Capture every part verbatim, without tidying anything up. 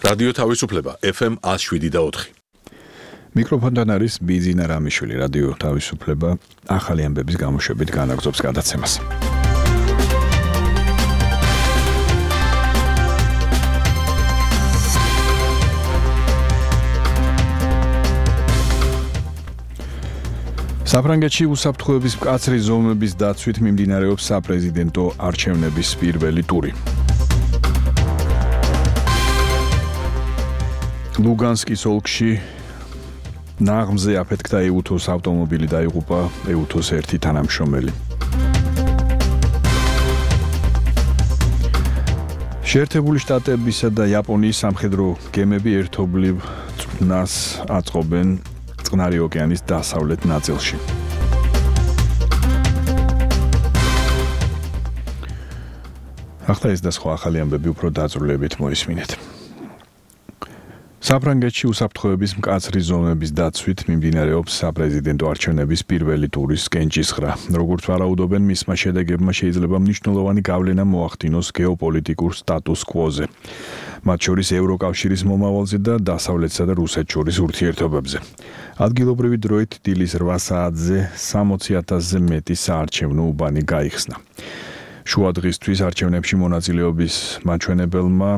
რადიო თავისუფლება ეფ ემ one oh seven და four. მიკროფონთან არის ბიძინა რამიშვილი. რადიო თავისუფლება ახალი ამბების გამოშვებით განაგზობს გადაცემას. საფრანგეთში უსაფრთხოების მკაცრი ზომების დაცვით მიმდინარეობს საპრეზიდენტო არჩევნების პირველი ტური. ლუგანსკის ოლქში ნაღმზე აფეთქდა ეუთოს ავტომობილი დაიღუპა ეუთოს ერთი თანამშრომელი. შეერთებული შტატებისა და იაპონიის სამხედრო გემები ერთობლივ წყნას აწყობენ წყნარი ოკეანის დასავლეთ ნაწილში. ახლა ეს და სხვა ახალი ამბები უფრო დაწვრილებით მოისმინეთ. საფრანგეთში უსაფრთხოების მკაცრი ზომების დაცვით მიმდინარეობს საპრეზიდენტო არჩევნების პირველი ტურის კენჭისყრა. როგორც ვარაუდობენ, მისმა შედეგებმა შეიძლება მნიშვნელოვანი გავლენა მოახდინოს გეოპოლიტიკურ სტატუს კვოზე. მათ შორის ევროკავშირის მომავალზე და დასავლეთსა და რუსეთს შორის ურთიერთობებზე. ადგილობრივი დროით დილის რვა საათზე სამოცი ათასზე მეტი საარჩევნო უბანი გაიხსნა. შუა დღისთვის არჩევნებში მონაწილეობის მაჩვენებელმა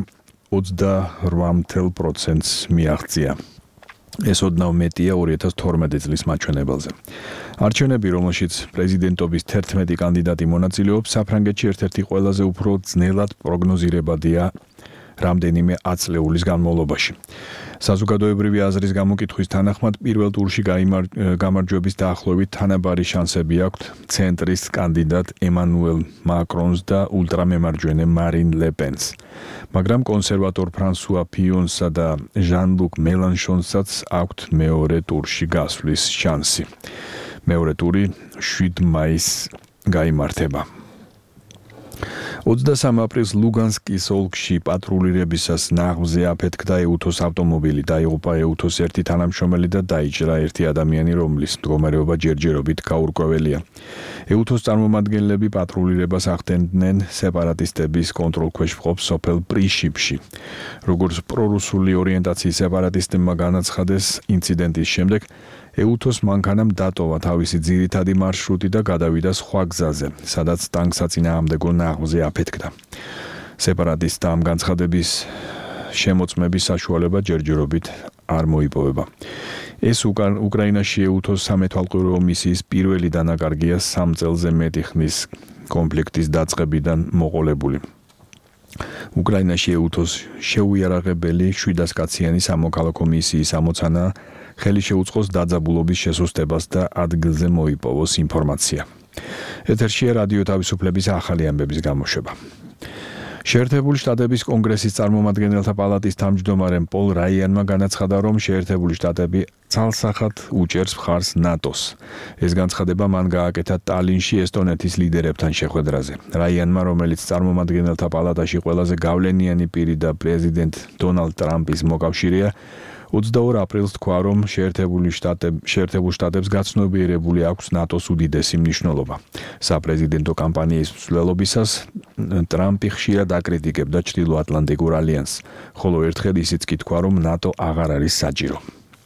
ოცდაოთხ პროცენტს მიაღწია. ეს ოდნავ მეტია ორი ათას თორმეტი წლის მაჩვენებელზე. არჩევნები, რომელშიც პრეზიდენტობის თერთმეტი კანდიდატი მონაწილეობს, საფრანგეთში ერთ-ერთი ყველაზე უფრო ძნელად პროგნოზირებადია რამდენიმე ათწლეულის განმავლობაში. საზოგადოებრივი აზრის გამოკითხვის თანახმად პირველ ტურში გამარჯვების დაახლოებით თანაბარი შანსები აქვთ ცენტრის კანდიდატ ემანუელ მაკრონს და ულტრამემარჯვენე მარინ ლე პენს. მაგრამ კონსერვატორ ფრანსუა ფიონსა და ჟან-ლუკ მელანშონსაც აქვთ მეორე ტურში გასვლის შანსი. მეორე ტური შვიდ მაისს გაიმართება. ოცდასამი აპრილს ლუგანსკის ოლქში პატრულირებისას ნაღმზე აფეთქდა ეუთოს ავტომობილი, დაიღუპა ეუთოს ერთი თანამშრომელი და დაიჭრა ერთი ადამიანი, რომლის მდგომარეობა ჯერჯერობით გაურკვეველია. ეუთოს წარმომადგენლები პატრულირებას ახდენდნენ სეპარატისტების კონტროლქვეშ მყოფ სოფელ პრიშიპში. როგორც პრორუსული ორიენტაციის სეპარატისტებმა განაცხადეს, ინციდენტის შემდეგ ეუთოს მანქანამ დატოვა თავისი ძირითადი მარშრუტი და გადავიდა სხვა გზაზე, სადაც ტანკსაწინააღმდეგო ნაღმზე აფეთქდა. სეპარატისტთა ამ განცხადების შემოწმების საშუალება ჯერჯერობით არ მოიპოვება. ეს უკრაინაში ეუთოს სამეთვალყურეო მისიის პირველი დანაკარგია სამ წელზე მეტი ხნის კონფლიქტის დაწყებიდან მოყოლებული. უკრაინაში ეუთოს შეუიარაღებელი შვიდასკაციანი სამოქალაქო მისიის ამოცანა ხელი შეუწყოს დაძაბულობის შესუსტებას და ადგილზე მოიპოვოს ინფორმაცია. ეთერშია რადიო თავისუფლების ახალი ამბების გამოშვება. შეერთებული შტატების კონგრესის წარმომადგენელთა პალატის თავმჯდომარე პოლ რაიანმა განაცხადა, რომ შეერთებული შტატები ცალსახად უჭერს მხარს ნატოს. ეს განცხადება მან გააკეთა ტალინში ესტონეთის ლიდერებთან შეხვედრაზე. რაიანმა, რომელიც წარმომადგენელთა პალატაში ყველაზე გავლენიანი პირი და პრეზიდენტ დონალდ ტრამპის მოკავშირეა, ოცდაორ აპრილს თქვა, რომ შეერთებული შტატები შეერთებულ შტატებს გაცნობიერებული აქვს ნატოს უდიდესი მნიშვნელობა. საპრეზიდენტო კამპანიის მსვლელობისას ტრამპი ხშირად აკრიტიკებდა ჩრდილოატლანტიკურ ალიანსს, ხოლო ერთხელ ისიც კი თქვა, რომ ნატო აღარ არის საჭირო.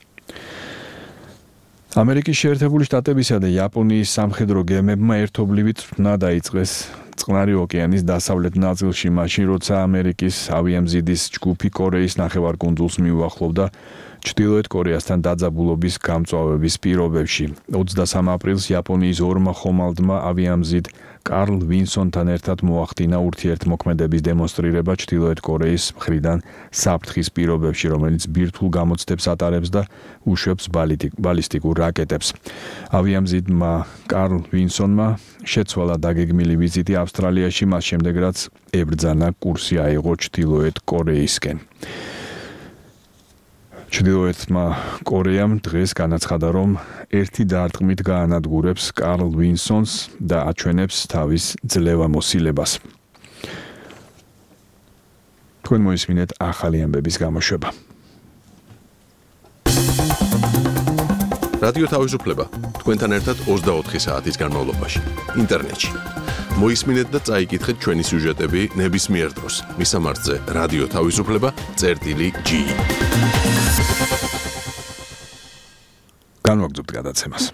ამერიკის შეერთებული შტატებისა და იაპონიის სამხედრო გემებმა ერთობლივი წვრთნა დაიწყეს წყნარი ოკეანის დასავლეთ ნაწილში, მაშინ როცა ამერიკის ავიამზიდის ჯგუფი კორეის ნახევარკუნძულს მიუახლოვდა ჩრდილოეთ კორეასთან დაძაბულობის გამწვავების პირობებში. ოცდასამი აპრილს იაპონიის ორმა ხომალდმა ავიამზიდ კარლ ვინსონთან ერთად მოახდინა ურთიერთმოქმედების დემონსტრირება ჩრდილოეთ კორეის მხრიდან საფრთხის პირობებში, რომელიც ბირთვულ გამოცდებს ატარებს და უშვებს ბალისტიკურ რაკეტებს. ავიამზიდმა კარლ ვინსონმა შეცვალა დაგეგმილი ვიზიტი ავსტრალიაში, მას შემდეგ რაც ებრძანა კურსი აიღო ჩრდილოეთ კორეისკენ. ჩრდილოეთმა კორეამ დღეს განაცხადა, რომ ერთი დარტყმით გაანადგურებს კარლ ვინსონს და აჩვენებს თავის ძლევამოსილებას. თქვენ მოისმინეთ ახალი ამბების გამოშვება. რადიო თავისუფლება თქვენთან ერთად ოცდაოთხი საათის განმავლობაში ინტერნეტში. მოისმინეთ და წაიკითხეთ ჩვენი სიუჟეტები ნებისმიერ დროს. მისამართზე რადიო თავისუფლება წერტილი ჯი. განვაგრძობთ გადაცემას.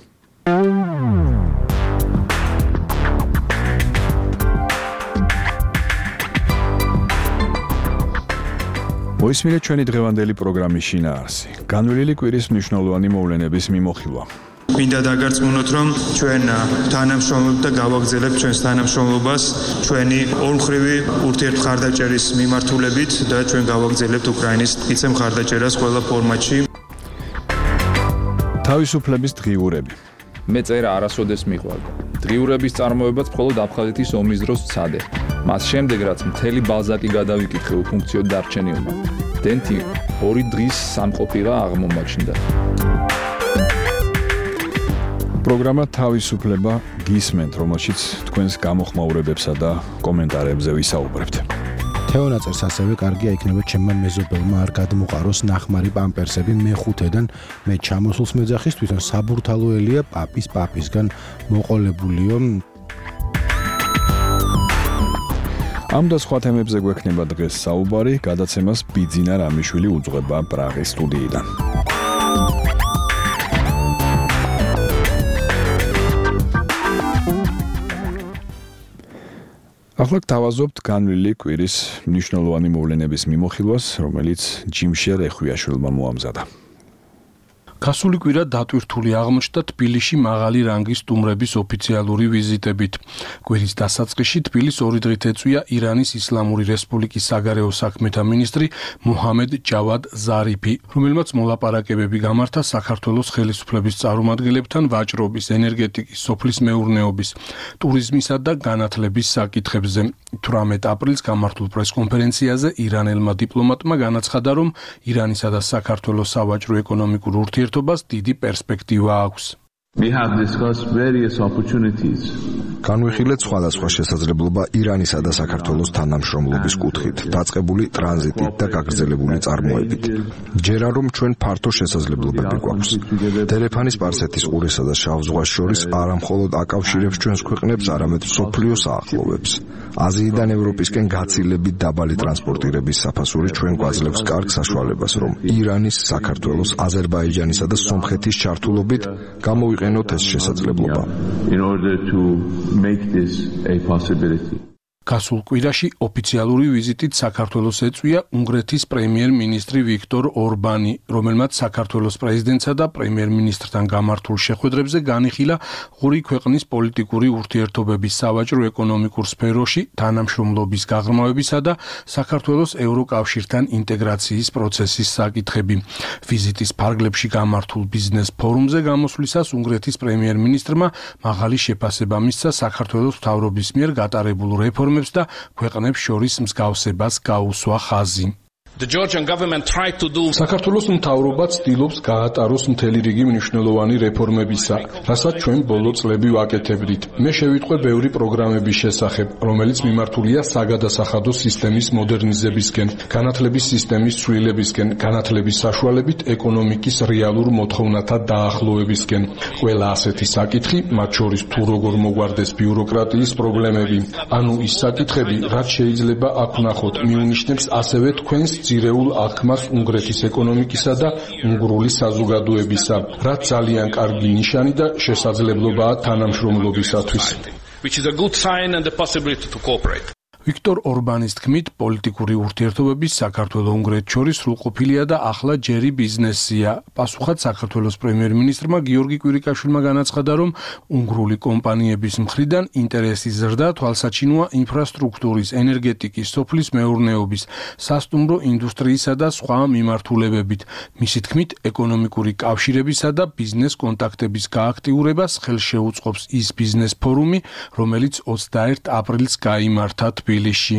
მოისმინეთ ჩვენი დღევანდელი პროგრამის შინაარსი. განვლილი კვირის მნიშვნელოვანი მოვლენების მიმოხილვა. მინდა დაგარწმუნოთ, რომ ჩვენ თანამშრომლობთ და გავაგრძელებთ ჩვენს თანამშრომლობას ჩვენი ორმხრივი ურთიერთმხარდაჭერის მიმართულებით და ჩვენ გავაგრძელებთ უკრაინის მტკიცე მხარდაჭერას ყველა ფორმატში. თავისუფლების დღიურები. მე წერა არასოდეს მიყვარდა. დღიურების წარმოებაც მხოლოდ აფხაზეთის ომის დროს ვცადე. მას შემდეგ რაც მთელი ბალზაკი გადავიკითხე უფუნქციოდ დარჩენილმა. დენთი ორი დღის სამყოფილო აღმომაჩნდა. პროგრამა თავისუფლება გისმენთ, რომელშიც თქვენს გამოხმაურებებსა და კომენტარებზე ვისაუბრებთ. თეონაწერს ასევე კარგია იქნება ჩემმა მეზობელმა არ გადმოყაროს ნახმარი პამპერსები მეხუთედან მე ჩამოსულს მეძახის თვითონ საბურთალოელია პაპის პაპისგან მოყოლებულიო. ამ და სხვა თემებზე გვექნება დღეს საუბარი, გადაცემას ბიძინა რამიშვილი უძღვება პრაღის სტუდიიდან. ახლა გთავაზობთ განვლილი კვირის მნიშვნელოვანი მოვლენების მიმოხილვას, რომელიც ჯიმშერ ეხვიაშვილმა მოამზადა. გასული კვირა დატვირთული აღმოჩნდა თბილისში მაღალი რანგის სტუმრების ოფიციალური ვიზიტებით. კვირის დასაწყისში თბილისს ორი დღით ეწვია ირანის ისლამური რესპუბლიკის საგარეო საქმეთა მინისტრი მუჰამედ ჯავად ზარიფი, რომელმაც მოლაპარაკებები გამართა საქართველოს ხელისუფლების წარმომადგენლებთან ვაჭრობის, ენერგეტიკის, სოფლის მეურნეობის, ტურიზმისა და განათლების საკითხებზე. თვრამეტ აპრილს გამართულ პრესკონფერენციაზე ირანელმა დიპლომატმა განაცხადა, რომ ირანისა და საქართველოს სავაჭრო ეკონომიკურ ურთიერთობას დიდი პერსპექტივა აქვს. We have discussed various opportunities. განვიხილეთ სხვადასხვა შესაძლებლობა ირანისა და საქართველოს თანამშრომლობის კუთხით, დაწყებული ტრანზიტით და გაგრძელებული წარმოებით. ჯერა რომ ჩვენ ფართო შესაძლებლობები გვაქვს. დერეფანის სპარსეთის ყურესა და შავ ზღვას შორის არა მხოლოდ აკავშირებს ჩვენს ქვეყნებს, არამედ მსოფლიოს აახლოვებს. აზიიდან ევროპისკენ გაცილებით დაბალი ტრანსპორტირების საფასური ჩვენ გვაძლევს კარგ საშუალებას, რომ ირანის, საქართველოს, აზერბაიჯანისა და სომხეთის ჩართულობით გამოვიყენოთ ეს შესაძლებლობა. In order to make this a possibility. გასულ კვირაში ოფიციალური ვიზიტით საქართველოს ეწვია უნგრეთის პრემიერ-მინისტრი ვიქტორ ორბანი, რომელმაც საქართველოს პრეზიდენტსა და პრემიერ-მინისტრთან გამართულ შეხვედრებზე განიხილა ღური ქვეყნის პოლიტიკური ურთიერთობების სავაჭრო ეკონომიკურ სფეროში თანამშრომლობის გაღრმავებისა და საქართველოს ევროკავშირთან ინტეგრაციის პროცესის საკითხები. ვიზიტის ფარგლებში გამართულ ბიზნეს ფორუმზე გამოსვლისას უნგრეთის პრემიერ-მინისტრმა მაღალი შეფასება მისცა საქართველოს მთავრობის მიერ გატარებულ რეფორმებს და ქვეყნებს შორის მსგავსებას გაუსვა ხაზი. საქართველოს მთავრობა ცდილობს გაატაროს მთელი რიგი მნიშვნელოვანი რეფორმებისა, რასაც ჩვენ ბოლო წლები ვაკეთებდით. მე შევიტყვე ბევრი პროგრამების შესახებ, რომელიც მიმართულია საგადასახადო სისტემის მოდერნიზებისკენ, განათლების სისტემის ცვლილებისკენ, განათლების საშუალებით ეკონომიკის რეალურ მოთხოვნათა დაახლოებისკენ. ყველა ასეთი საკითხი, მათ შორის თუ როგორ მოგვარდეს ბიუროკრატიის პრობლემები, ანუ ის საკითხები, რაც შეიძლება აქ ვნახოთ, მიუნიშნებს ასევე თქვენს ძირეულ აღქმას უნგრეთის ეკონომიკისა და უნგრული საზოგადოებისა, რაც ძალიან კარგი ნიშანი და შესაძლებლობაა თანამშრომლობისათვის. ვიქტორ ორბანის თქმით, პოლიტიკური ურთიერთობების საქართველოს-უნგრეთს შორის სრულყოფილია და ახლა ჯერი ბიზნესია. პასუხად საქართველოს პრემიერ-მინისტრმა გიორგი კვირიკაშვილმა განაცხადა, რომ უნგრული კომპანიების მხრიდან ინტერესის ზრდა თვალსაჩინოა ინფრასტრუქტურის, ენერგეტიკის, სოფლის მეურნეობის, სასტუმრო ინდუსტრიისა და სხვა მიმართულებებით. მისი თქმით, ეკონომიკური კავშირებისა და ბიზნეს კონტაქტების გააქტიურებას ხელს შეუწყობს ის ბიზნეს ფორუმი, რომელიც ოცდაერთ აპრილს გაიმართა თბილისში.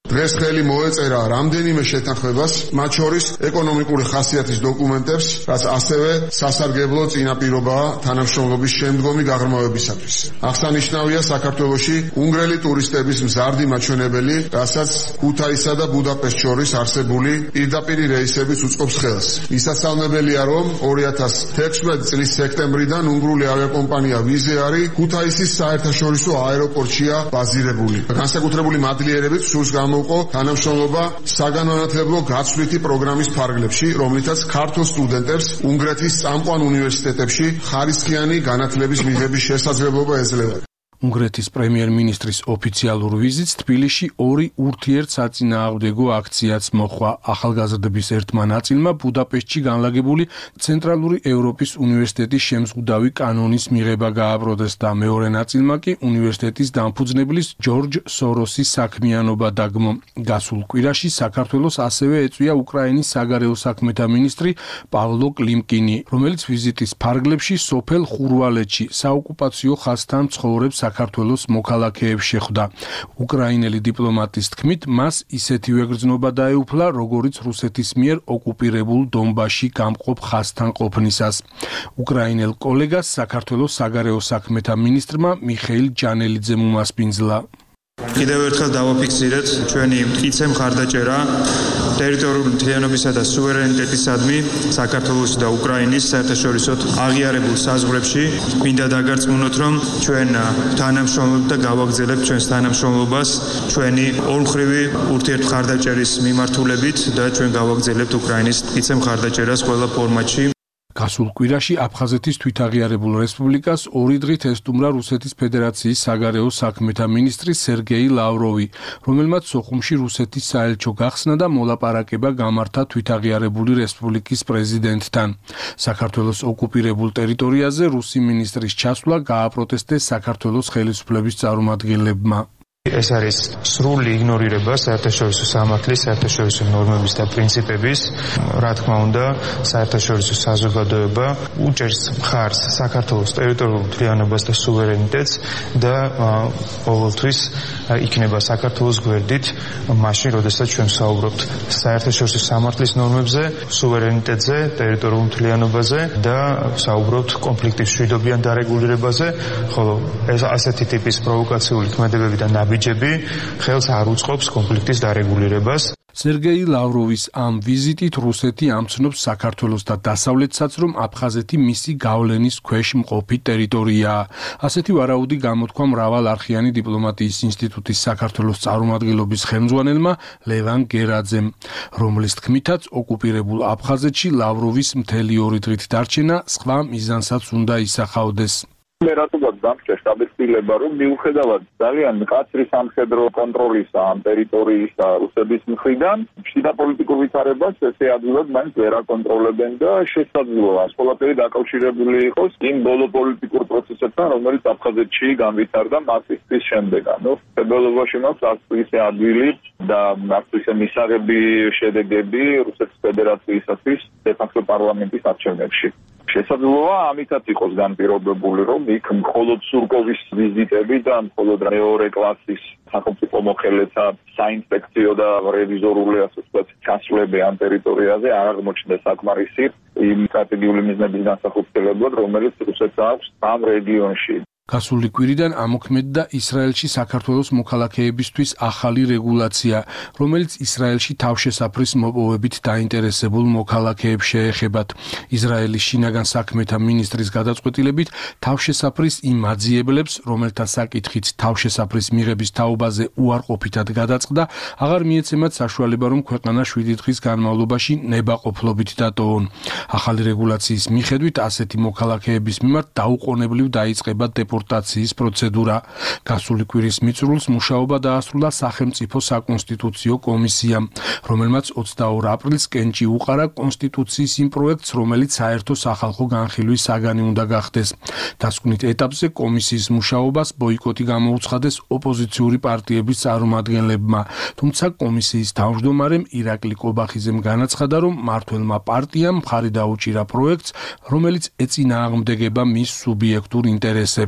დღეს ხელი მოეწერა რამდენიმე შეთანხმებას, მათ შორის ეკონომიკური ხასიათის დოკუმენტებს, რაც ასევე სასარგებლო წინაპირობაა თანამშრომლობის შემდგომი გაღრმავებისათვის. აღსანიშნავია საქართველოში უნგრელი ტურისტების მზარდი მაჩვენებელი, რასაც ქუთაისსა და ბუდაპეშტს შორის არსებული პირდაპირი რეისებიც უწყობს ხელს. მისასალმებელია, რომ ორი ათას თექვსმეტი წლის სექტემბრიდან უნგრული ავიაკომპანია ვიზე არის ქუთაისის საერთაშორისო აეროპორტშია ბაზირებული. განსაკუთრებული მადლიერებით სურს გამოუყო თანამშრომლობა საგანმანათლებლო გაცვლითი პროგრამის ფარგლებში, რომლითაც ქართულ სტუდენტებს უნგრეთის წამყვან უნივერსიტეტებში ხარისხიანი განათლების მიღების შესაძლებლობა ეძლევა. უნგრეთის პრემიერ-მინისტრის ოფიციალურ ვიზიტს თბილისში ორი ურთიერთსაწინააღმდეგო აქციაც მოჰყვა. ახალგაზრდების ერთმა ნაწილმა ბუდაპეშტში განლაგებული ცენტრალური ევროპის უნივერსიტეტის შემზღუდავი კანონის მიღება გააბროდეს და მეორე ნაწილმა კი უნივერსიტეტის დამფუძნებლის ჯორჯ სოროსის საქმიანობა დაგმო. გასულ კვირაში საქართველოს ასევე ეწვია უკრაინის საგარეო საქმეთა მინისტრი პავლო კლიმკინი, რომელიც ვიზიტის ფარგლებში სოფელ ხურვალეთში საოკუპაციო ხაზთან მცხოვრებს საქართველოს მოქალაქეებს შეხვდა. უკრაინელი დიპლომატის თქმით, მას ისეთივე გრძნობა დაეუფლა, როგორიც რუსეთის მიერ ოკუპირებულ დონბასში გამყოფ ხაზთან ყოფნისას. უკრაინელ კოლეგას საქართველოს საგარეო საქმეთა მინისტრმა მიხეილ ჯანელიძემ უმასპინძლა. კიდევ ერთხელ დავაფიქსირეთ ჩვენი მტკიცე მხარდაჭერა ტერიტორიული მთლიანობისა და სუვერენიტეტისადმი საქართველოს და უკრაინის საერთაშორისო აღიარებულ საზღვრებში. მინდა დაგარწმუნოთ, რომ ჩვენ თანამშრომლობთ და გავაგრძელებთ ჩვენს თანამშრომლობას ჩვენი ორმხრივი ურთიერთმხარდაჭერის მიმართულებით და ჩვენ გავაგრძელებთ უკრაინის მტკიცე მხარდაჭერას ყველა ფორმატში. გასულ კვირაში აფხაზეთის თვითაღიარებულ რესპუბლიკას ორი დღით ესტუმრა რუსეთის ფედერაციის საგარეო საქმეთა მინისტრი სერგეი ლავროვი, რომელმაც სოხუმში რუსეთის საელჩო გახსნა და მოლაპარაკება გამართა თვითაღიარებული რესპუბლიკის პრეზიდენტთან. საქართველოს ოკუპირებულ ტერიტორიაზე რუსი მინისტრის ჩასვლა გააპროტესტეს საქართველოს ხელისუფლების წარმომადგენლებმა. ეს არის სრული იგნორირება საერთაშორისო სამართლის, საერთაშორისო ნორმების და პრინციპების. რა თქმა უნდა, საერთაშორისო საზოგადოება უჭერს მხარს საქართველოს ტერიტორიულ მთლიანობას და სუვერენიტეტს და ყოველთვის იქნება საქართველოს გვერდით, მაშინ, როდესაც ჩვენ ვსაუბრობთ საერთაშორისო სამართლის ნორმებზე, სუვერენიტეტზე, ტერიტორიულ მთლიანობაზე და ვსაუბრობთ კონფლიქტის მშვიდობიან დარეგულირებაზე, ხოლო ეს ასეთი ტიპის პროვოკაციული ქმედებები და ნაბიჯები ხელს არ უწყობს კონფლიქტის დარეგულირებას. სერგეი ლავროვის ამ ვიზიტით რუსეთი ამცნობს საქართველოს და დასავლეთსაც, რომ აფხაზეთი მისი გავლენის ქვეშ მყოფი ტერიტორიაა. ასეთი ვარაუდი გამოთქვა მრავალარხიანი დიპლომატიის ინსტიტუტის საქართველოს წარმომადგენლობის ხელმძღვანელმა ლევან გერაძემ, რომლის თქმითაც ოკუპირებულ აფხაზეთში ლავროვის მთელი ორი დღით დარჩენა სხვა მიზანსაც უნდა ისახავდეს. მე რატომაც დამჭერ სტაბილიზება, რომ მიუხედავად ძალიან მკაცრი სამხედრო კონტროლის ამ ტერიტორიის და რუსების მხრიდან, შიდა პოლიტიკურ ვითარებას ესე ადვილად მაინც ვერ აკონტროლებენ და შესაძლოა ეს ყველაფერი დაკავშირებული იყოს იმ ბოლო პოლიტიკურ პროცესებთან, რომელიც აფხაზეთში განვითარდა მარტის შემდეგ. ანუ ფებრუარში მაქვს არც ისე ადვილი და არც ისე მისაღები შედეგები რუსეთის ფედერაციისათვის დე-ფაქტო პარლამენტის არჩევნებში. შესაძლოა ამითაც იყოს განპირობებული, რომ იქ მხოლოდ სურკოვის ვიზიტები და მხოლოდ მეორე კლასის სახელმწიფო მოხელეთა საინსპექციო და რევიზორული ასე ვთქვათ ჩასვლები ამ ტერიტორიაზე არ აღმოჩნდა საკმარისი იმ სტრატეგიული მიზნების განსახილველად, რომელიც რუსეთს აქვს ამ რეგიონში. გასული კვირიდან ამოქმედდა ისრაელში საქართველოს მოქალაქეებისთვის ახალი რეგულაცია, რომელიც ისრაელში თავშესაფრის მოპოვებით დაინტერესებულ მოქალაქეებს შეეხებათ. ისრაელის შინაგან საქმეთა მინისტრის გადაწყვეტილებით თავშესაფრის იმ მაძიებლებს, რომელთა საკითხით თავშესაფრის მიღების თაობაზე უარყოფითად გადაწყდა, აღარ მიეცემათ საშუალება, რომ ქვეყანა შვიდი დღის განმავლობაში ნებაყოფლობით დატოვონ. ახალი რეგულაციის მიხედვით ასეთი მოქალაქეების მიმართ დაუყოვნებლივ დაიწყება დეპორტაციის პროცედურა. გასული კვირის მიწურულს მუშაობა დაასრულა სახელმწიფო საკონსტიტუციო კომისიამ, რომელმაც ოცდაორ აპრილს კენჭი უყარა კონსტიტუციის იმ პროექტს, რომელიც საერთო სახალხო განხილვის საგანი უნდა გახდეს. დასკვნით ეტაპზე კომისიის მუშაობას ბოიკოტი გამოუცხადეს ოპოზიციური პარტიების წარმომადგენლებმა, თუმცა კომისიის თავმჯდომარემ ირაკლი კობახიძემ განაცხადა, რომ მმართველმა პარტიამ მხარი დაუჭირა პროექტს, რომელიც ეწინააღმდეგება მის სუბიექტურ ინტერესებს.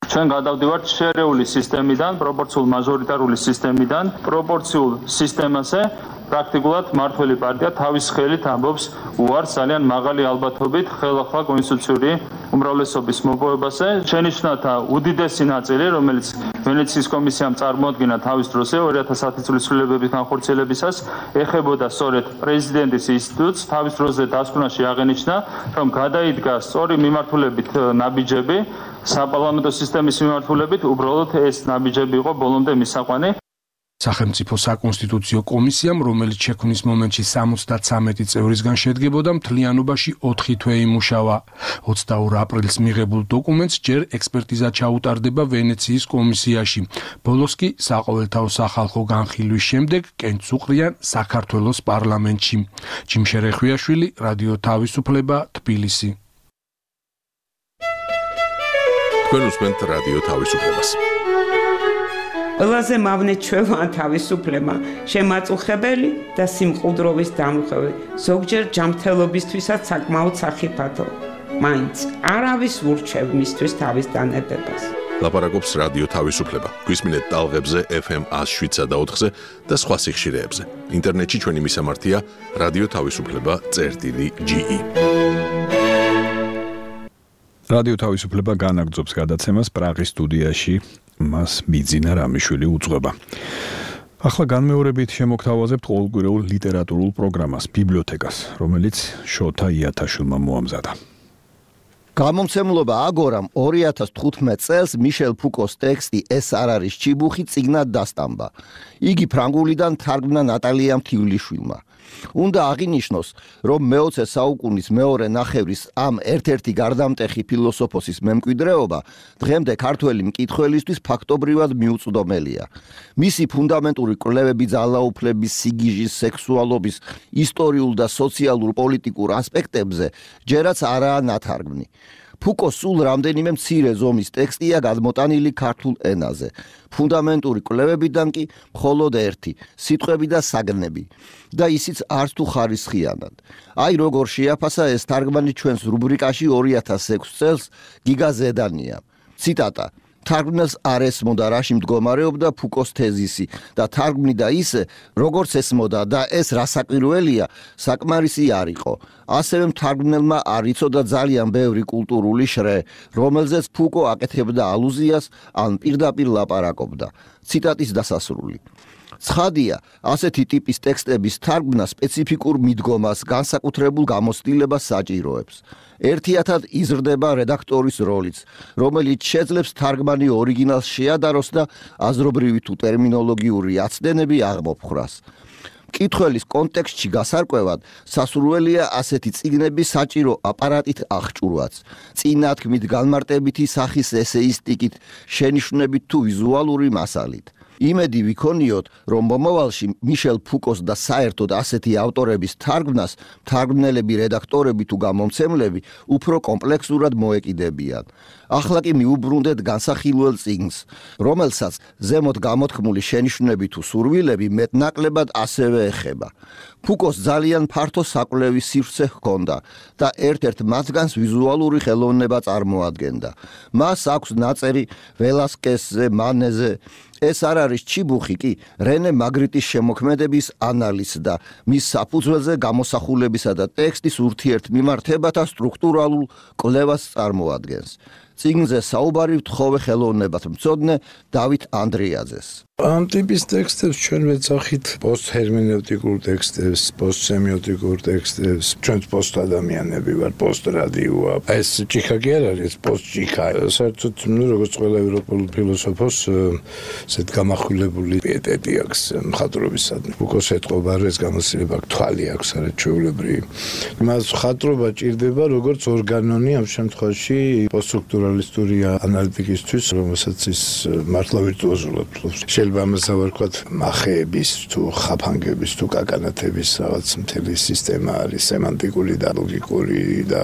ჩვენ გადავდივართ შერეული სისტემიდან, პროპორციულ მაჟორიტარული სისტემიდან, პროპორციულ სისტემაზე პრაქტიკულად მართველი პარტია თავის ხელით ამბობს უარს ძალიან მაღალი ალბათობით ხელახლა კონსტიტუციური უმრავლესობის მოპოვებაზე. შენიშვნათა უდიდესი ნაწილი, რომელიც ვენეციის კომისიამ წარმოადგინა თავის დროზე ორი ათას ათი წლის ცვლილებების განხორციელებისას, ეხებოდა სწორედ პრეზიდენტის ინსტიტუტს. თავის დროზე დასკვნაში აღენიშნა, რომ გადაიდგა სწორი მიმართულებით ნაბიჯები, საპარლამენტო სისტემის მიმართულებით, უბრალოდ ეს ნაბიჯები იყო ბოლომდე მისაყვანი. სახელმწიფო საკონსტიტუციო კომისიამ, რომელიც შექმნის მომენტში სამოცდათვრამეტი წევრისგან შედგებოდა, მთლიანობაში ოთხი თვე იმუშავა. ოცდაორ აპრილს მიღებულ დოკუმენტს ჯერ ექსპერტიზა ჩაუტარდება ვენეციის კომისიაში. ბოლოს კი საყოველთაო სახალხო განხილვის შემდეგ კენჭს უყრიან საქართველოს პარლამენტში. ჯიმშე რეხვიაშვილი, რადიო თავისუფლება, თბილისი. თქვენ უსმენთ რადიო თავისუფლებას. ყველაზე მავნე ჩვევა თავისუფლება, შემაწუხებელი და სიმყუდროვის დამხევი, ზოგჯერ ჯანმრთელობისთვისაც საკმაოდ სახიფათო. მაინც არავის ურჩევ მისთვის თავის დანებებას. ლაპარაკობს რადიო თავისუფლება. გვისმინეთ ტალღებზე ეფ ემ ას შვიდსა და ოთხზე და სხვა სიხშირეებზე. ინტერნეტში ჩვენი მისამართია რადიო თავისუფლება წერტილი ჯი ი. რადიო თავისუფლება განაგრძობს გადაცემას პრაღის სტუდიაში. მას ბიძინა რამიშვილი უძღვება. ახლა განმეორებით შემოგთავაზებთ ყოველკვირეულ ლიტერატურულ პროგრამას, ბიბლიოთეკას, რომელიც შოთა იათაშვილმა მოამზადა. გამომცემლობა აგორამ ორი ათას თხუთმეტ წელს მიშელ ფუკოს ტექსტი ეს არ არის ჭიბუხი წიგნად დასტამბა. იგი ფრანგულიდან თარგმნა ნატალია მთივლიშვილმა. უნდა აღინიშნოს, რომ მეოცე საუკუნის მეორე ნახევრის ამ ერთ-ერთი გარდამტეხი ფილოსოფოსის მემკვიდრეობა დღემდე ქართველი მკითხველისთვის ფაქტობრივად მიუწვდომელია. მისი ფუნდამენტური კვლევები ძალაუფლების, სიგიჟის, სექსუალობის, ისტორიულ და სოციალურ-პოლიტიკურ ასპექტებზე ჯერაც არაა ნათარგმნი. ფუკოს სულ რამდენიმე მცირე ზომის ტექსტია გადმოტანილი ქართულ ენაზე. ფუნდამენტური კვლევებიდან კი მხოლოდ ერთი, სიტყვები და საგნები. და ისიც არც თუ ხარისხიანად. აი როგორ შეაფასა ეს თარგმანი ჩვენს რუბრიკაში ორი ათას ექვსი წელს გიგა ზედანია. ციტატა: თარგმნელს არ ესმოდა რაში მდგომარეობდა ფუკოს თეზისი და თარგმნიდა ისე, როგორც ესმოდა და ეს რასაკვირველია, საკმარისი არ იყო. ასევე მთარგმნელმა არ იცოდა ძალიან ბევრი კულტურული შრე, რომელზეც ფუკო აკეთებდა ალუზიას ან პირდაპირ ლაპარაკობდა. ციტატის დასასრული. ცხადია, ასეთი ტიპის ტექსტების თარგმნა სპეციფიკურ მიდგომას, განსაკუთრებულ გამოცდილებას საჭიროებს. ერთიათად იზრდება რედაქტორის როლიც, რომელიც შეძლებს თარგმანი ორიგინალს შეადაროს და აზრობრივი თუ ტერმინოლოგიური აცდენები აღმოფხრას. მკითხველის კონტექსტში გასარკვევად სასურველია ასეთი წიგნები საჭირო აპარატით აღჭურვაც, წინათქმით, განმარტებითი სახის ესეისტიკით, შენიშვნებით თუ ვიზუალური მასალით. იმედი ვიქონიოთ, რომ მომავალში მიშელ ფუკოს და საერთოდ ასეთი ავტორების თარგმნას თარგმნელები, რედაქტორები თუ გამომცემლები უფრო კომპლექსურად მოეკიდებიან. ახლა კი მიუბრუნდეთ განსახილველ წიგნს, რომელსაც ზემოთ გამოთქმული შენიშვნები თუ სურვილები მეტნაკლებად ასევე ეხება. ფუკოს ძალიან ფართო საკვლევი სივრცე ჰქონდა და ერთ-ერთ მათგანს ვიზუალური ხელოვნება წარმოადგენდა. მას აქვს ნაწერი ველასკესზე, მანეზე. ეს არ არის ჭიბუხი კი რენე მაგრიტის შემოქმედების ანალიზს და მის საფუძველზე გამოსახულებისა და ტექსტის ურთიერთმიმართებათა სტრუქტურალურ კვლევას წარმოადგენს. წიგნზე საუბარი ვთხოვე ხელოვნებათმცოდნე დავით ანდრიაძეს. ამ ტიპის ტექსტებს ჩვენ ვეძახით პოსტჰერმენევტიკურ ტექსტებს, პოსტსემიოტიკურ ტექსტებს. ჩვენ პოსტ ადამიანები ვარ, პოსტ რადიოა. ეს ჭიქა კი არ არის, პოსტ ჭიქა. საერთოდ, ну, როგორც ყველა ევროპულ ფილოსოფოს, ესეთ გამახვილებული პიეტეტი აქვს მხატვრობისადმი. ფუკოს ეთყობა, რომ ეს გამოცდილება თვალი აქვს არაჩვეულებრივი. მას მხატვრობა ჭირდება როგორც ორგანონი ამ შემთხვევაში პოსტსტრუქტურალისტური ანალიტიკისთვის, რომელსაც ის მართლა ვირტუოზულად ფლობს. შეიძლება ამას ვარქვათ მახეების თუ ხაფანგების თუ კაკანათების რაღაც მთელი სისტემა არის სემანტიკური და ლოგიკური და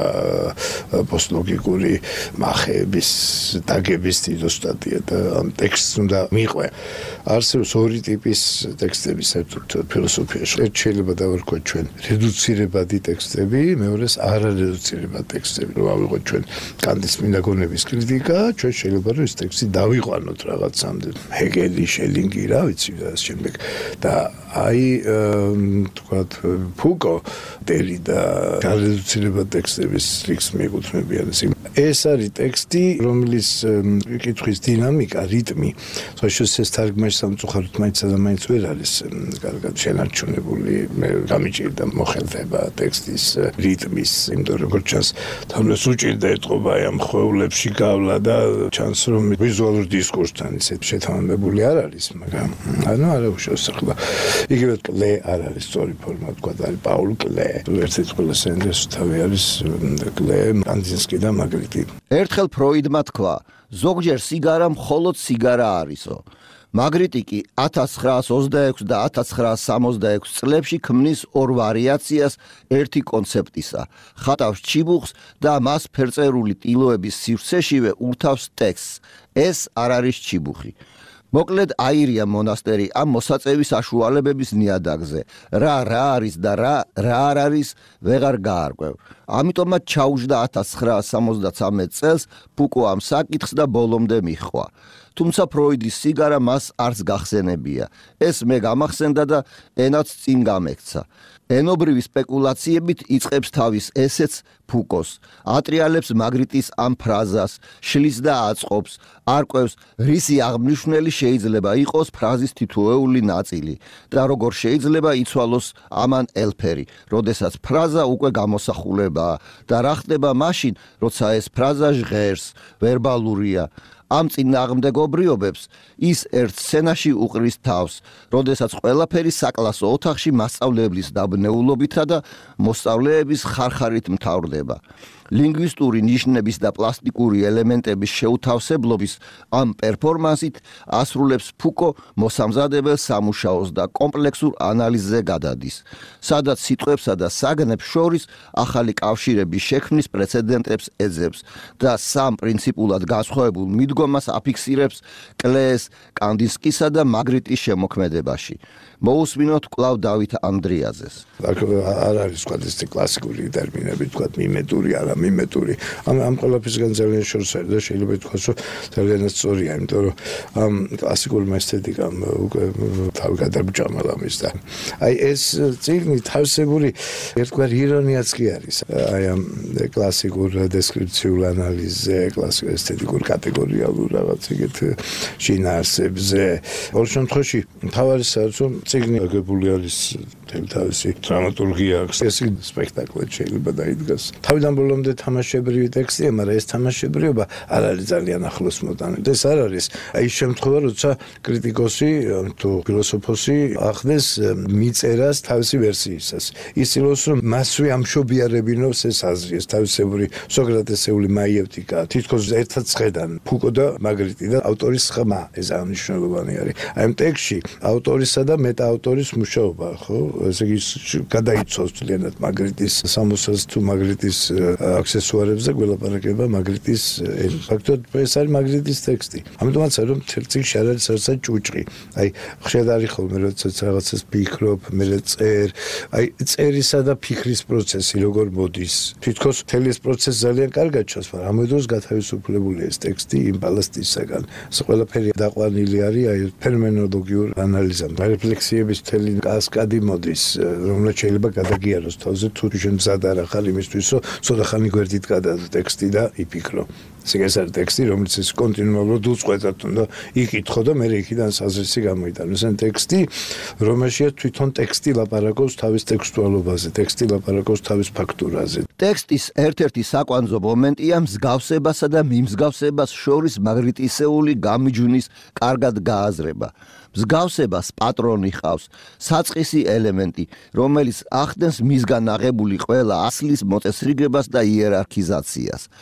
პოსტლოგიკური მახეების დაგების დიდოსტატია და ამ ტექსტს უნდა მიყვე. არსებობს ორი ტიპის ტექსტები საერთოდ ფილოსოფიაში. ერთ შეიძლება დავარქვათ ჩვენ რედუცირებადი ტექსტები, მეორეს არარედუცირებადი ტექსტები. რომ ავიღოთ ჩვენ კანტის წმინდა გონების კრიტიკა, ჩვენ შეიძლება რომ ეს ტექსტი დავიყვანოთ რაღაცამდე. ჰეგელი, შელინგი, რა ვიცი და ამ შემდეგ და აი თქვათ ფუკო დერიდა გარედუცირებადი ტექსტების რიგს მიეკუთვნებიან. ეს არის ტექსტი, რომლის კითხვის დინამიკა, რიტმი, სოციალურ თარგმანში სამწუხაროდ მაინც და მაინც ვერ არის კარგად შენარჩუნებული. მე გამიჭირდა მოხელდება ტექსტის რიტმის, იმიტომ რომ როგორც ჩანს, თამლეს უჭირდა ეთყობა აი ამ ხვეულებში გავლა და ჩანს რომ ვიზუალურ დისკურსთან ისე შეთანხმებული არ არის, მაგრამ ანუ არა უშავს ახლა. იგივე კლე არ არის სწორი ფორმა, თქვა არის პაულ კლე. ერთით ყველა სენდერს თავი არის კლე, კანდინსკი და მაგრიტი. ერთხელ ფროიდმა თქვა, ზოგჯერ სიგარა მხოლოდ სიგარა არისო. მაგრიტი კი ათას ცხრაას ოცდაექვსი და ათას ცხრაას სამოცდაექვსი წლებში ქმნის ორ ვარიაციას ერთი კონცეპტისა. ხატავს ჩიბუხს და მას ფერწერული ტილოების სივრცეშივე ურთავს ტექსტს. ეს არ არის ჩიბუხი. მოკლედ აირია მონასტერი ამ მოსაწევის საშუალებების ნიადაგზე. რა რა არის და რა რა არ არის, ვეღარ გაარკვევ. ამიტომაც ჩაუჯდა ათას ცხრაას სამოცდათვრამეტ წელს ფუკო ამ საკითხს და ბოლომდე მიჰყვა. თუმცა ფროიდის სიგარა მას არც გახსენებია. ეს მე გამახსენდა და ენაც წინ გამექცა. ენობრივი სპეკულაციებით იწყებს თავის ესეც ფუკოს. ატრიალებს მაგრიტის ამ ფრაზას, შლის და აწყობს, არკვევს, რისი აღმნიშვნელი შეიძლება იყოს ფრაზის თითოეული ნაწილი და როგორ შეიძლება იცვალოს ამან ელფერი, როდესაც ფრაზა უკვე გამოსახულებაა და რა ხდება მაშინ, როცა ეს ფრაზა ჟღერს, ვერბალურია. ამ წინააღმდეგობრიობებს ის ერთ სცენაში უყრის თავს, როდესაც ყველაფერი საკლასო ოთახში მასწავლებლის დაბნეულობითა და მოსწავლეების ხარხარით მთავრდება. ლინგვისტური ნიშნების და პლასტიკური ელემენტების შეუთავსებლობის ამ პერფორმანსით ასრულებს ფუკო მოსამზადებელ სამუშაოს და კომპლექსურ ანალიზზე გადადის, სადაც სიტყვებსა და საგნებს შორის ახალი კავშირების შექმნის პრეცედენტებს ეძებს და სამ პრინციპულად განსხვავებულ მიდგომას აფიქსირებს კლეეს, კანდინსკისა და მაგრიტის შემოქმედებაში. მოусმინოთ კვლავ დავით ანდრიაძეს. აქ არ არის თქვა ეს კლასიკური ტერმინები, თქვა მიმეტური, არა მიმეტური. ამ ამ ყველაფერსგან ძალიან შორს არის და შეიძლება ითქვას, რომ ძალიანაც სწორია, იმიტომ რომ ამ კლასიკურმა ესთეტიკამ უკვე თავი გადაგჭამა ამის და აი ეს წიგნი თავისებური ერთგვარ ირონიაც კი არის. აი ამ კლასიკურ დესკრიფციულ ანალიზზე, კლასიკურ ესთეტიკურ კატეგორიალურ რაღაც ეგეთ შინაარსებზე. ორ შემთხვევაში მთავარი საერთოდ წიგნი აგებული არის თავისი დრამატურგია აქვს. ეს სპექტაკლი შეიძლება დაიდგას. თავიდან ბოლომდე თამაშებრივი ტექსტია, მაგრამ ეს თამაშებრიობა არ არის ძალიან ახლოს მოტანილი. ეს არ არის აი შემთხვევა, როცა კრიტიკოსი თუ ფილოსოფოსი ახდენს მიწერას თავისი ვერსიისას. ისწავლოს, რომ მასვე ამშობიარებინოს ეს აზრი, ეს თავისებური სოკრატესეული მაიევტიკა. თითქოს ერთად ხედან ფუკო და მაგრიტი და ავტორის ხმა, ეს აღნიშნულოვანი არის. აი ამ ტექსტში ავტორისა და მეტაავტორის მუშაობა, ხო? ესე იგი გადაიცვალს ძალიანად მაგრიტის სამოსას თუ მაგრიტის აქსესუარებზე გველაპარაკება მაგრიტის ფაქტობრივად ეს არის მაგრიტის ტექსტი. ამიტომაც რომ წიგნში არ არის საერთოდ ჭუჭყი. აი ხშირად არის ხოლმე როდესაც რაღაცას ფიქრობ, მე წერ, აი წერისა და ფიქრის პროცესი როგორ მოდის. თითქოს მთელი ეს პროცესი ძალიან კარგად ჩანს, მაგრამ ამ დროს გათავისუფლებულია ეს ტექსტი იმ ბალასტისაგან. ეს ყველაფერი დაყვანილი არის აი ფენომენოლოგიურ ანალიზად. რეფლექსიების მთელი კასკადი მოდის, რომელიც შეიძლება გადაგიაროს თავზე თუ შენ მზად არ ხარ იმისთვის, რომ ცოტა ხანი გვერდით გადადო ტექსტი და იფიქრო. ეს არის ტექსტი, რომელიც ის კონტინუალურად უწყვეტად უნდა იკითხო და მე იქიდან საზრისი გამოიტანოს. ეს ტექსტი, რომელშია თვითონ ტექსტი ლაპარაკობს თავის ტექსტუალობაზე, ტექსტი ლაპარაკობს თავის ფაქტურაზე. ტექსტის ერთ-ერთი საკვანძო მომენტია მსგავსებასა და მიმსგავსებას შორის მაგრიტისეული გამიჯვნის კარგად გააზრება. მსგავსებას პატრონი ხავს, საწყისი ელემენტი, რომელიც ახდენს მისგან აღებული ყველა ასლის მოწესრიგებას და იერარქიზაციას.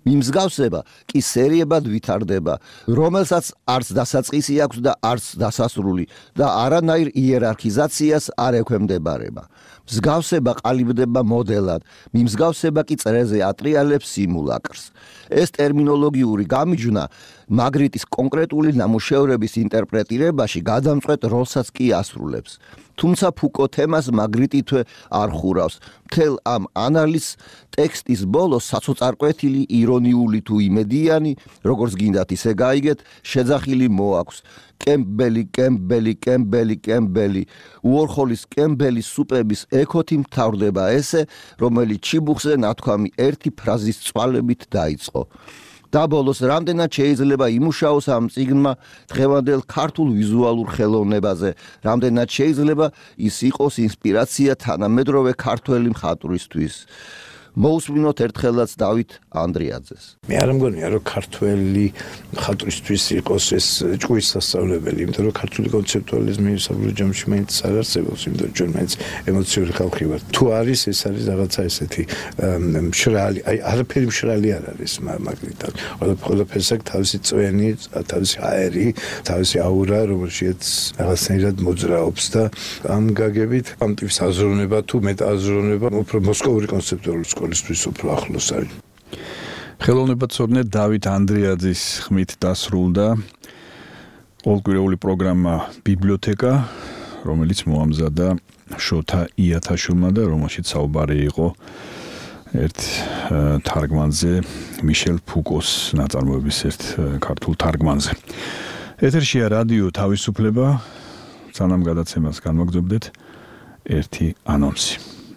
მიმსგავსება კი სერიებად ვითარდება, რომელსაც არც დასაწყისი აქვს და არც დასასრული და არანაირ იერარქიზაციას არ ექვემდებარება. მსგავსება ყალიბდება მოდელად, მიმსგავსება კი წრეზე ატრიალებს სიმულაკრს. ეს ტერმინოლოგიური გამიჯვნა მაგრიტის კონკრეტული ნამუშევრების ინტერპრეტირებაში გადამწყვეტ როლსაც კი ასრულებს. თუმცა ფუკო თემას მაგრიტითვე არ ხურავს. მთელ ამ ანალიზს ტექსტის ბოლოს საცოწარკვეთილი ირონიული თუ იმედიანი, როგორც გინდათ ისე გაიგეთ, შეძახილი მოაქვს. კემბელი, კემბელი, კემბელი, კემბელი. უორხოლის კემბელის სუპების ექოთი მთავრდება ესე, რომელიც ჩიბუხზე ნათქვამი ერთი ფრაზის წვალებით დაიწყო. და ბოლოს რამდენად შეიძლება იმუშაოს ამ წიგნმა დღევანდელ ქართულ ვიზუალურ ხელოვნებაზე, რამდენად შეიძლება ის იყოს ინსპირაცია თანამედროვე ქართველი მხატვრისთვის. მოусმინოთ ერთხელაც დავით ანდრიაძეს. მე არ მგონია რომ ქართველი მხატვრისთვის იყოს ეს ჭკუის სასწავლებელი, იმიტომ რომ ქართული კონცეპტუალიზმი საბოლოო ჯამში მაინც არ არსებობს, იმიტომ რომ ჩვენ მაინც ემოციური ხალხი ვართ. თუ არის, ეს არის რაღაცა ესეთი მშრალი, აი არაფერი მშრალი არ არის მაგრიტად. ყველაფერს აქვს თავისი წვენი, თავისი აერი, თავისი აურა, რომელშიც რაღაცნაირად მოძრაობს და ამ გაგებით ამ ტიპის აზროვნება თუ მეტაზროვნება უფრო მოსკოვური კონცეპტუალური სკოლისთვის უფრო ახლოს არის. ხელოვნებაცოდნე დავით ანდრიაძის ხმით დასრულდა ყოველკვირეული პროგრამა ბიბლიოთეკა, რომელიც მოამზადა შოთა იათაშვილმა და რომელშიც საუბარი იყო ერთ თარგმანზე, მიშელ ფუკოს ნაწარმოების ერთ ქართულ თარგმანზე. ეთერშია რადიო თავისუფლება, სანამ გადაცემას განვაგრძობდეთ ერთი ანონსი.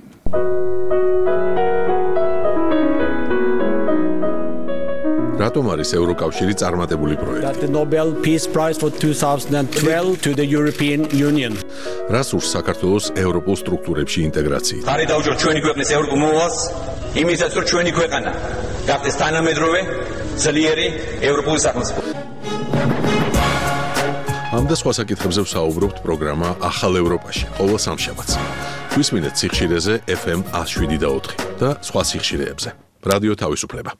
რატომ არის ევროკავშირი წარმატებული პროექტი? That the Nobel Peace Prize for twenty twelve to the European Union. რას ურს საქართველოს ევროპულ სტრუქტურებში ინტეგრაციით? ხარი დაუჭირ ჩვენი ქვეყნის ევროპულ მოვალს, იმისაც რომ ჩვენი ქვეყანა გახდეს თანამედროვე, ძლიერი ევროპული სახელმწიფო. ამ და სხვა საკითხებზე ვსაუბრობთ პროგრამა ახალ ევროპაში, ყოველ სამშაბათს. გვისმინეთ სიხშირეზე ეფ ემ one oh seven და ოთხი და სხვა სიხშირეებზე. რადიო თავისუფლება.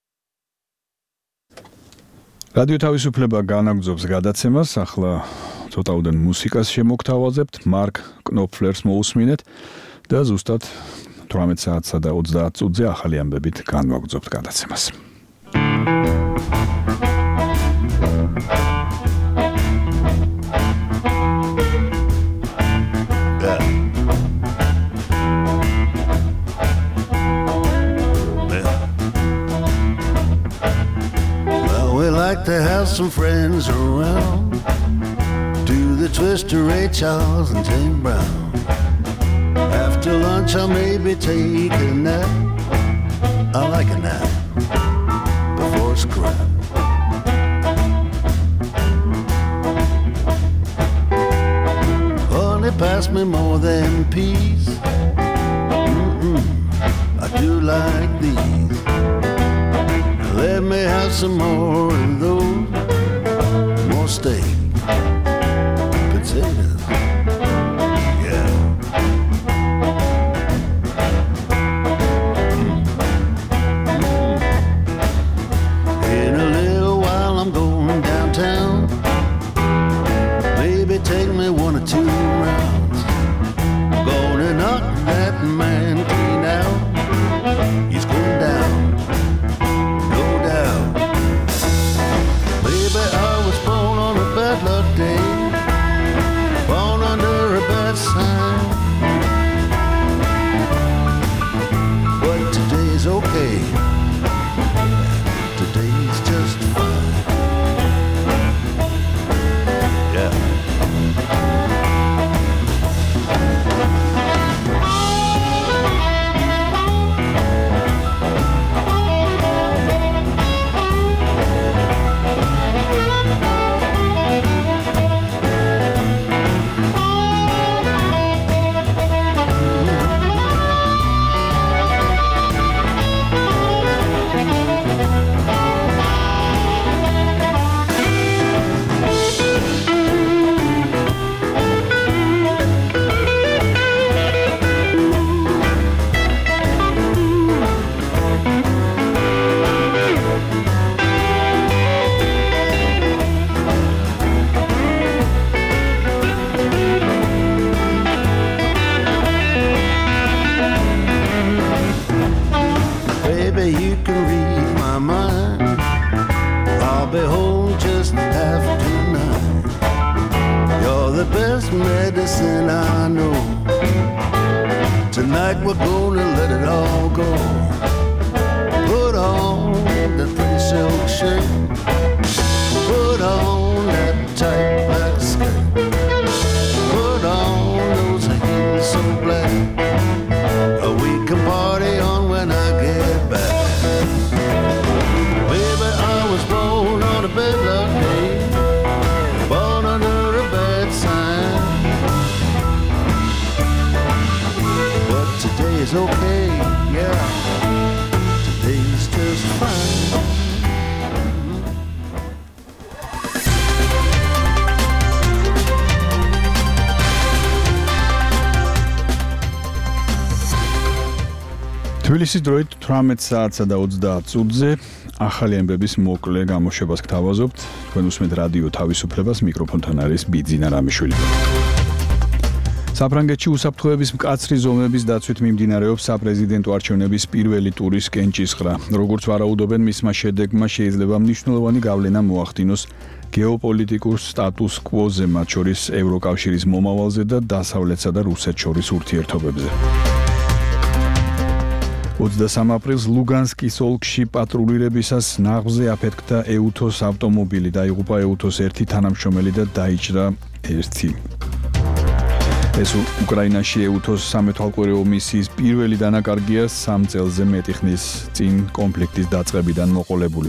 რადიო თავისუფლება განაგრძობს გადაცემას, ახლა ცოტაოდენ მუსიკას შემოგთავაზებთ, მარკ კნოფლერს მოусმინეთ და ზუსტად თვრამეტ საათსა და ოცდაათ წუთზე ახალი ამბებით განვაგრძობთ გადაცემას. To have some friends around, do the Twister, Ray Charles and Tim Brown. After lunch I'll maybe take a nap. I like a nap before it's crap. Honey, pass me more than peace. Mm-mm, I do like these. Let me have some more of those, more steak, potatoes, yeah. In a little while I'm going downtown, maybe take me one or two rounds. Gonna knock that man clean out, he's going down. best medicine I know. Tonight we're gonna let it all go. Put on the pretty silk shirt. Put on that tight black skirt. Put on those heels so black. We can party on when I get back. Baby, I was born on a bed luck day. Born under a bad sign. But today is okay, yeah. Today's just fine. თბილისის დროით თვრამეტ საათსა და ოცდაათ წუთზე ახალი ამბების მოკლე გამოშვებას გთავაზობთ. თქვენ უსმენთ რადიო თავისუფლებას, მიკროფონთან არის ბიძინა რამიშვილი. საფრანგეთში უსაფრთხოების მკაცრი ზომების დაცვით მიმდინარეობს საპრეზიდენტო არჩევნების პირველი ტურის კენჭისყრა. როგორც ვარაუდობენ, მისმა შედეგმა შეიძლება მნიშვნელოვანი გავლენა მოახდინოს გეოპოლიტიკურ სტატუს კვოზე, მათ შორის ევროკავშირის მომავალზე და დასავლეთსა და რუსეთს შორის ურთიერთობებზე. ოცდასამ აპრილს ლუგანსკის ოლქში პატრულირებისას ნაღზე აფეთქდა ეუთოს ავტომობილი, დაიღუპა ეუთოს ერთი თანამშრომელი და დაიჭრა ერთი. ეს უკრაინაში ეუთოს სამეთვალყურეო მისიის პირველი დანაკარგია სამ წელზე მეტი ხნის წინ კონფლიქტის დაწყებიდან მოყოლებული.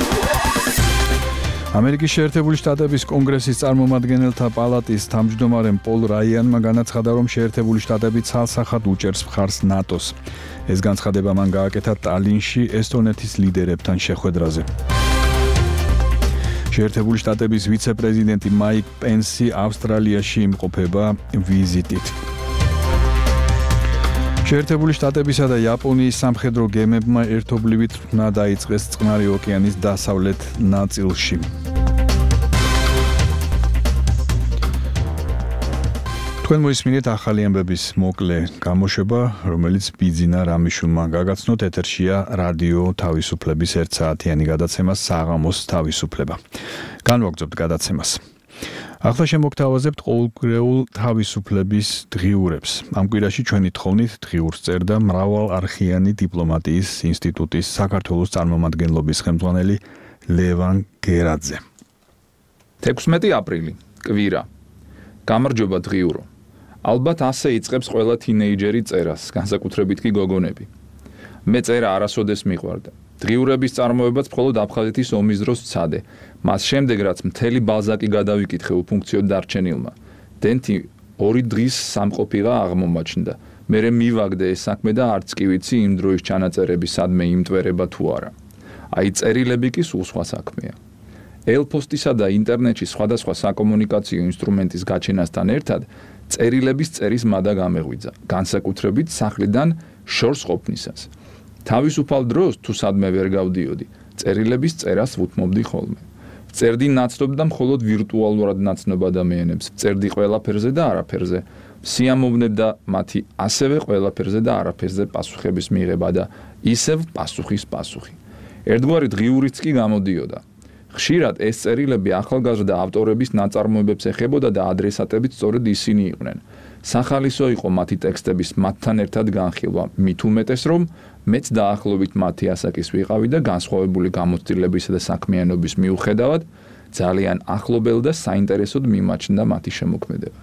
ამერიკის შეერთებული შტატების კონგრესის წარმომადგენელთა პალატის თავმჯდომარემ პოლ რაიანმა განაცხადა, რომ შეერთებული შტატები ცალსახად უჭერს მხარს ნატოს. ეს განცხადება მან გააკეთა ტალინში ესტონეთის ლიდერებთან შეხვედრაზე. შეერთებული შტატების ვიცე-პრეზიდენტი მაიკ პენსი ავსტრალიაში იმყოფება ვიზიტით. შეერთებული შტატებისა და იაპონიის სამხედრო გემებმა ერთობლივით ხრნა დაიწყეს წყნარი ოკეანის დასავლეთ ნაწილში. თქვენ მოისმინეთ ახალი ამბების მოკლე გამოშვება, რომელიც ბიძინა რამიშვილმა გაგაცნოთ. ეთერშია რადიო თავისუფლების ერთ საათიანი გადაცემა საღამოს თავისუფლება. განვაგრძობთ გადაცემას. ახლა შემოგთავაზებთ ყოველკვირეულ თავისუფლების დღიურებს. ამ კვირაში ჩვენი თხოვნით დღიურს წერდა მრავალარხიანი დიპლომატიის ინსტიტუტის საქართველოს წარმომადგენლობის ხელმძღვანელი ლევან გერაძე. თექვსმეტი აპრილი, კვირა. გამარჯობა დღიურო. ალბათ ასე იწყებს ყველა თინეიჯერი წერას, განსაკუთრებით კი გოგონები. მე წერა არასოდეს მიყვარდა. დღიურების წარმოებაც მხოლოდ აფხაზეთის ომის დროს ვცადე. მას შემდეგ რაც მთელი ბალზაკი გადავიკითხე უფუნქციოდ დარჩენილმა. დენთი ორი დღის სამყოფიღა აღმომაჩნდა. მერე მივაგდე ეს საქმე და არც კი ვიცი იმ დროის ჩანაწერები სადმე იმტვერება თუ არა. აი წერილები კი სულ სხვა საქმეა. ელფოსტისა და ინტერნეტში სხვადასხვა საკომუნიკაციო ინსტრუმენტის გაჩენასთან ერთად წერილების წერის მადა გამეღვიძა, განსაკუთრებით სახლიდან შორს ყოფნისას. თავისუფალ დროს თუ სადმე ვერ გავდიოდი, წერილების წერას ვუთმობდი ხოლმე. წერდი ნაცნობ და მხოლოდ ვირტუალურად ნაცნობ ადამიანებს, წერდი ყველაფერზე და არაფერზე, სიამოვნებ და მათი ასევე ყველაფერზე და არაფერზე პასუხების მიღება და ისევ პასუხის პასუხი. ერთგვარი დღიურიც კი გამოდიოდა. ხშირად ეს წერილები ახალგაზრდა ავტორების ნაწარმოებებს ეხებოდა და ადრესატებიც სწორედ ისინი იყვნენ. სახალისო იყო მათი ტექსტების მათთან ერთად განხილვა, მით უმეტეს რომ მეც დაახლოებით მათი ასაკის ვიყავი და განსხვავებული გამოცდილებისა და საქმიანობის მიუხედავად ძალიან ახლობელ და საინტერესოდ მიმაჩნდა მათი შემოქმედება.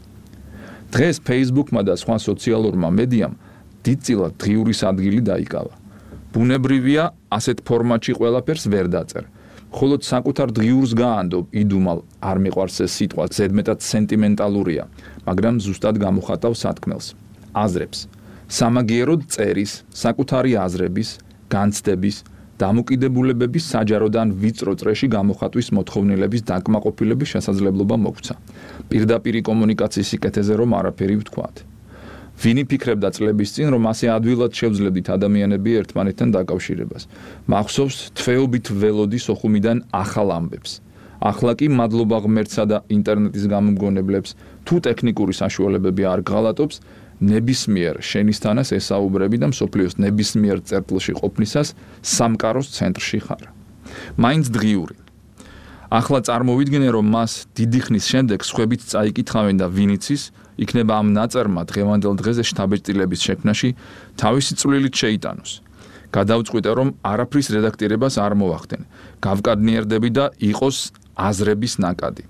დღეს Facebook-მა და სხვა სოციალურმა მედიამ დიდწილად დღიურის ადგილი დაიკავა. ბუნებრივია, ასეთ ფორმატში ყველაფერს ვერ დაწერ. ხოლო საკუთარ დღიურს გაანდობ, იდუმალ, არ მიყვარს ეს სიტყვა, ზედმეტად სენტიმენტალურია, მაგრამ ზუსტად გამოხატავს სათქმელს, აზრებს. სამაგიეროდ წერის, საკუთარი აზრების, განცდების, დამოკიდებულებების საჯაროდან ვიწრო წრეში გამოხატვის მოთხოვნილების დაკმაყოფილების შესაძლებლობა მოგვცა. პირდაპირი კომუნიკაციის სიკეთეზე რომ არაფერი ვთქვათ. ვინი ფიქრებდა წლების წინ, რომ ასე ადვილად შევძლებდით ადამიანები ერთმანეთთან დაკავშირებას. მახსოვს თვეობით ველოდი სოხუმიდან ახალ ამბებს. ახლა კი მადლობა ღმერთსა და ინტერნეტის გამომგონებლებს, თუ ტექნიკური საშუალებები არ გღალატობს, ნებისმიერ შენისთანას ესაუბრები და მსოფლიოს ნებისმიერ წერტილში ყოფნისას სამკაროს ცენტრში ხარ. მაინც დღიური. ახლა წარმოვიდგინე, რომ მას დიდი ხნის შემდეგ სხვებიც წაიკითხავენ და ვინიც ის იქნება ამ ნაწერმა დღევანდელ დღეზე შთაბეჭდილების შექმნაში თავისი წვლილით შეიტანოს. გადავწყვიტე, რომ არაფრის რედაქტირებას არ მოვახდენ, გავკადნიერდები და იყოს აზრების ნაკადი.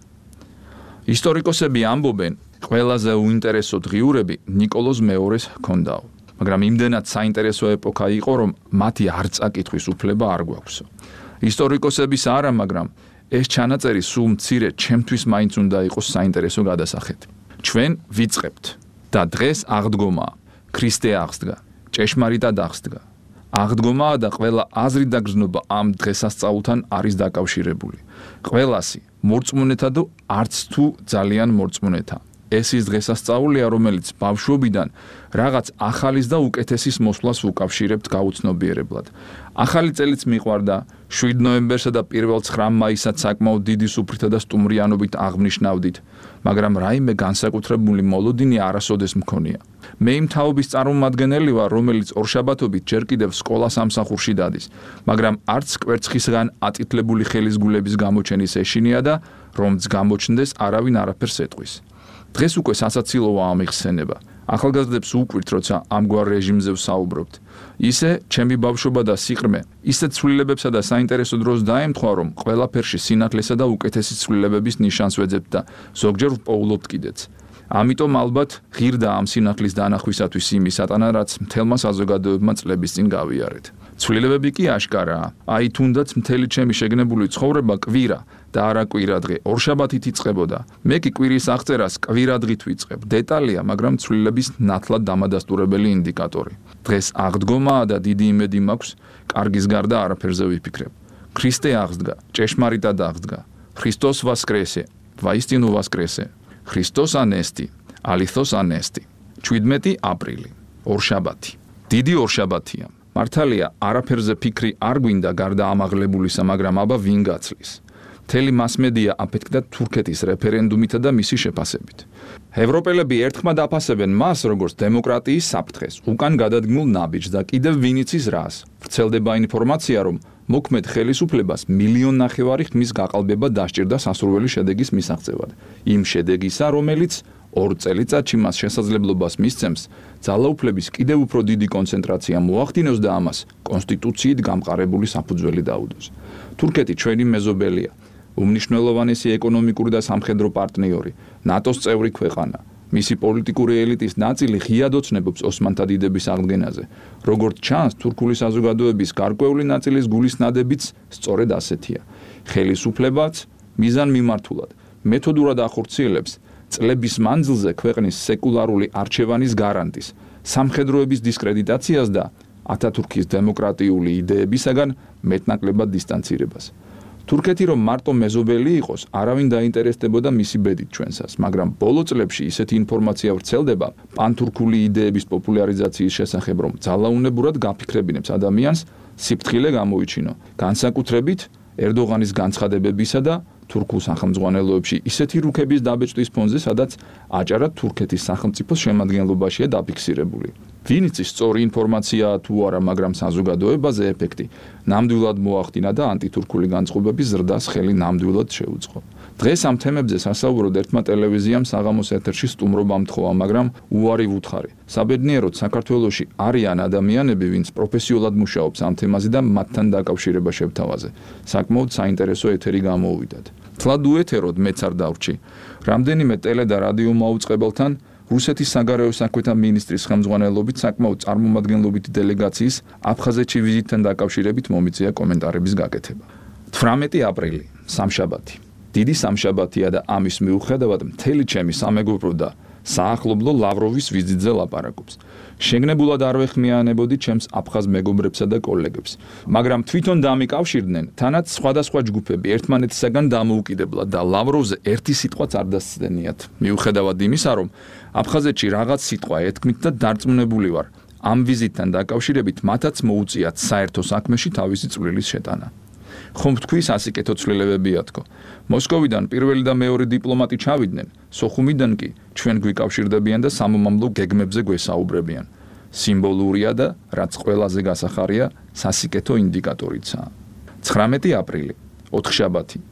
ისტორიკოსები ამბობენ, ყველაზე უინტერესო დღიურები ნიკოლოზ მეორეს ჰქონდაო, მაგრამ იმდენად საინტერესო ეპოქა იყო, რომ მათი არ წაკითხვის უფლება არ გვაქვსო. ისტორიკოსების არა, მაგრამ ეს ჩანაწერი სულ მცირე ჩემთვის მაინც უნდა იყოს საინტერესო გადასახეთი. ჩვენ ვიწყებთ და დღეს აღდგომაა. ქრისტე აღსდგა, ჭეშმარიტად აღსდგა. აღდგომაა და ყველა აზრი და გრძნობა ამ დღესასწაულთან არის დაკავშირებული. ყველასი მორწმუნეთა და არც თუ ძალიან მორწმუნეთა. ეს ის დღესასწაულია, რომელიც ბავშვობიდან რაღაც ახალის და უკეთესის მოსვლას უკავშირებთ გაუცნობიერებლად. ახალი წელიც მიყვარდა, შვიდ ნოემბერსა და პირველ ცხრა მაისსაც საკმაოდ დიდი სუფრითა და სტუმრიანობით აღნიშნავდით, მაგრამ რაიმე განსაკუთრებული მოლოდინი არასოდეს მქონია. მე იმ თაობის წარმომადგენელი ვარ, რომელიც ორშაბათობით ჯერ კიდევ სკოლას ამსახურში დადის, მაგრამ არც კვერცხისგან ატიტლებული ხელისგულების გამოჩენის ეშინია და რომც გამოჩნდეს არავინ არაფერს ეტყვის. დღეს უკვე სასაცილოა ამ ხსენება. ახალგაზრდებს უყვირთ, როცა ამგვარ რეჟიმზე ვსაუბრობთ. ისე ჩემი ბავშვობა და სიყრმე ისეთ ცვლილებებსა და საინტერესო დროს დაემთხვა, რომ ყველაფერში სინათლესა და უკეთესი ცვლილებების ნიშანს ვეძებთ და ზოგჯერ ვპოულობთ კიდეც. ამიტომ ალბათ ღირდა ამ სინათლის დანახვისათვის იმი სატანა, რაც მთელმა საზოგადოებმა წლების წინ გავიარეთ. ცვლილებები კი აშკარაა. აი თუნდაც მთელი ჩემი შეგნებული ცხოვრება კვირა და არა კვირადღე ორშაბათით იწყებოდა. მე კი კვირის აღწერას კვირადღით ვიწყებ. დეტალია, მაგრამ ცვლილების ნათლად დამადასტურებელი ინდიკატორი. დღეს აღდგომაა და დიდი იმედი მაქვს, კარგის გარდა არაფერზე ვიფიქრებ. ქრისტე აღსდგა, ჭეშმარიტად აღსდგა. Христос воскресе, воистину воскресе. Христос анести, алηθос анести. შვიდმეტი აპრილი, ორშაბათი. დიდი ორშაბათია. მართალია, არაფერზე ფიქრი არ გვინდა გარდა ამაღლებულისა, მაგრამ აბა ვინ გაცლის? მთელი მასმედია აფეთქდა თურქეთის რეფერენდუმითა და მისი შეფასებით. ევროპელები ერთხმად აფასებენ მას, როგორც დემოკრატიის საფრთხეს, უკან გადადგმულ ნაბიჯს და კიდევ ვინიც ის რას. ვრცელდება ინფორმაცია, რომ მოქმედ ხელისუფლებას მილიონ ნახევარი ხმის გაყალბება დასჭირდა სასურველი შედეგის მისაღწევად. იმ შედეგისა, რომელიც ორ წელიწადში მას შესაძლებლობას მისცემს, ძალაუფლების კიდევ უფრო დიდი კონცენტრაცია მოახდინოს და ამას კონსტიტუციით გამყარებული საფუძველი დაუდოს. თურქეთი ჩვენი მეზობელია, უმნიშვნელოვანესი ეკონომიკური და სამხედრო პარტნიორი, ნატოს წევრი ქვეყანა. მისი პოლიტიკური ელიტის ნაწილი ღიად ოცნებობს ოსმანთა დიდების აღდგენაზე. როგორც ჩანს, თურქული საზოგადოების გარკვეული ნაწილის გულისნადებიც სწორედ ასეთია. ხელისუფლებაც მიზანმიმართულად, მეთოდურად ახორციელებს წლების მანძილზე ქვეყნის სეკულარული არჩევანის გარანტის, სამხედროების დისკრედიტაციას და ათათურქის დემოკრატიული იდეებისაგან მეტნაკლებად დისტანცირებას. თურქეთი რომ მარტო მეზობელი იყოს, არავინ დაინტერესდებოდა მისი ბედით ჩვენსას, მაგრამ ბოლო წლებში ისეთი ინფორმაცია ვრცელდება პანთურქული იდეების პოპულარიზაციის შესახებ, რომ ძალაუნებურად გაფიქრებინებს ადამიანს სიფრთხილე გამოიჩინო, განსაკუთრებით ერდოღანის განცხადებებისა და თურქულ სახელმძღვანელოებში ისეთი რუქების დაბეჭდის ფონზე, სადაც აჭარა თურქეთის სახელმწიფოს შემადგენლობაშია დაფიქსირებული. ვინც ის სწორი ინფორმაციაა თუ არა, მაგრამ საზოგადოებაზე ეფექტი ნამდვილად მოახდინა და ანტითურქული განწყობების ზრდას ხელი ნამდვილად შეუწყო. დღეს ამ თემებზე სასაუბროდ ერთმა ტელევიზიამ საღამოს ეთერში სტუმრობა მთხოვა, მაგრამ უარი ვუთხარი. საბედნიეროდ საქართველოში არიან ადამიანები, ვინც პროფესიულად მუშაობს ამ თემაზე და მათთან დაკავშირება შევთავაზე. საკმაოდ საინტერესო ეთერი გამოუვიდათ. თლად უეთეროდ მეც არ დავრჩი. რამდენიმე ტელე და რადიო მაუწყებელთან რუსეთის საგარეო საქმეთა მინისტრის ხელმძღვანელობით საკმაოდ წარმომადგენლობითი დელეგაციის აფხაზეთში ვიზიტთან დაკავშირებით მომიწია კომენტარების გაკეთება. თვრამეტი აპრილი, სამშაბათი. დიდი სამშაბათია და ამის მიუხედავად მთელი ჩემი სამეგობრო და საახლობლო ლავროვის ვიზიტზე ლაპარაკობს. შეგნებულად არ ვეხმიანებოდი ჩემს აფხაზ მეგობრებსა და კოლეგებს, მაგრამ თვითონ დამიკავშირდნენ, თანაც სხვადასხვა ჯგუფები ერთმანეთისაგან დამოუკიდებლად და ლავროვზე ერთი სიტყვაც არ დასცდენიათ. მიუხედავად იმისა, რომ აფხაზეთში რაღაც სიტყვა ეთქმით და დარწმუნებული ვარ, ამ ვიზიტთან დაკავშირებით მათაც მოუწიათ საერთო საქმეში თავისი წვლილის შეტანა. ხომ თქვის ასიკეთო ცვლილებებია თქო. მოსკოვიდან პირველი და მეორე დიპლომატი ჩავიდნენ, სოხუმიდან კი ჩვენ გვიკავშირდებიან და სამომავლო გეგმებზე გვესაუბრებიან. სიმბოლურია და რაც ყველაზე გასახარია, სასიკეთო ინდიკატორიცაა. ცხრამეტი აპრილი, ოთხშაბათი.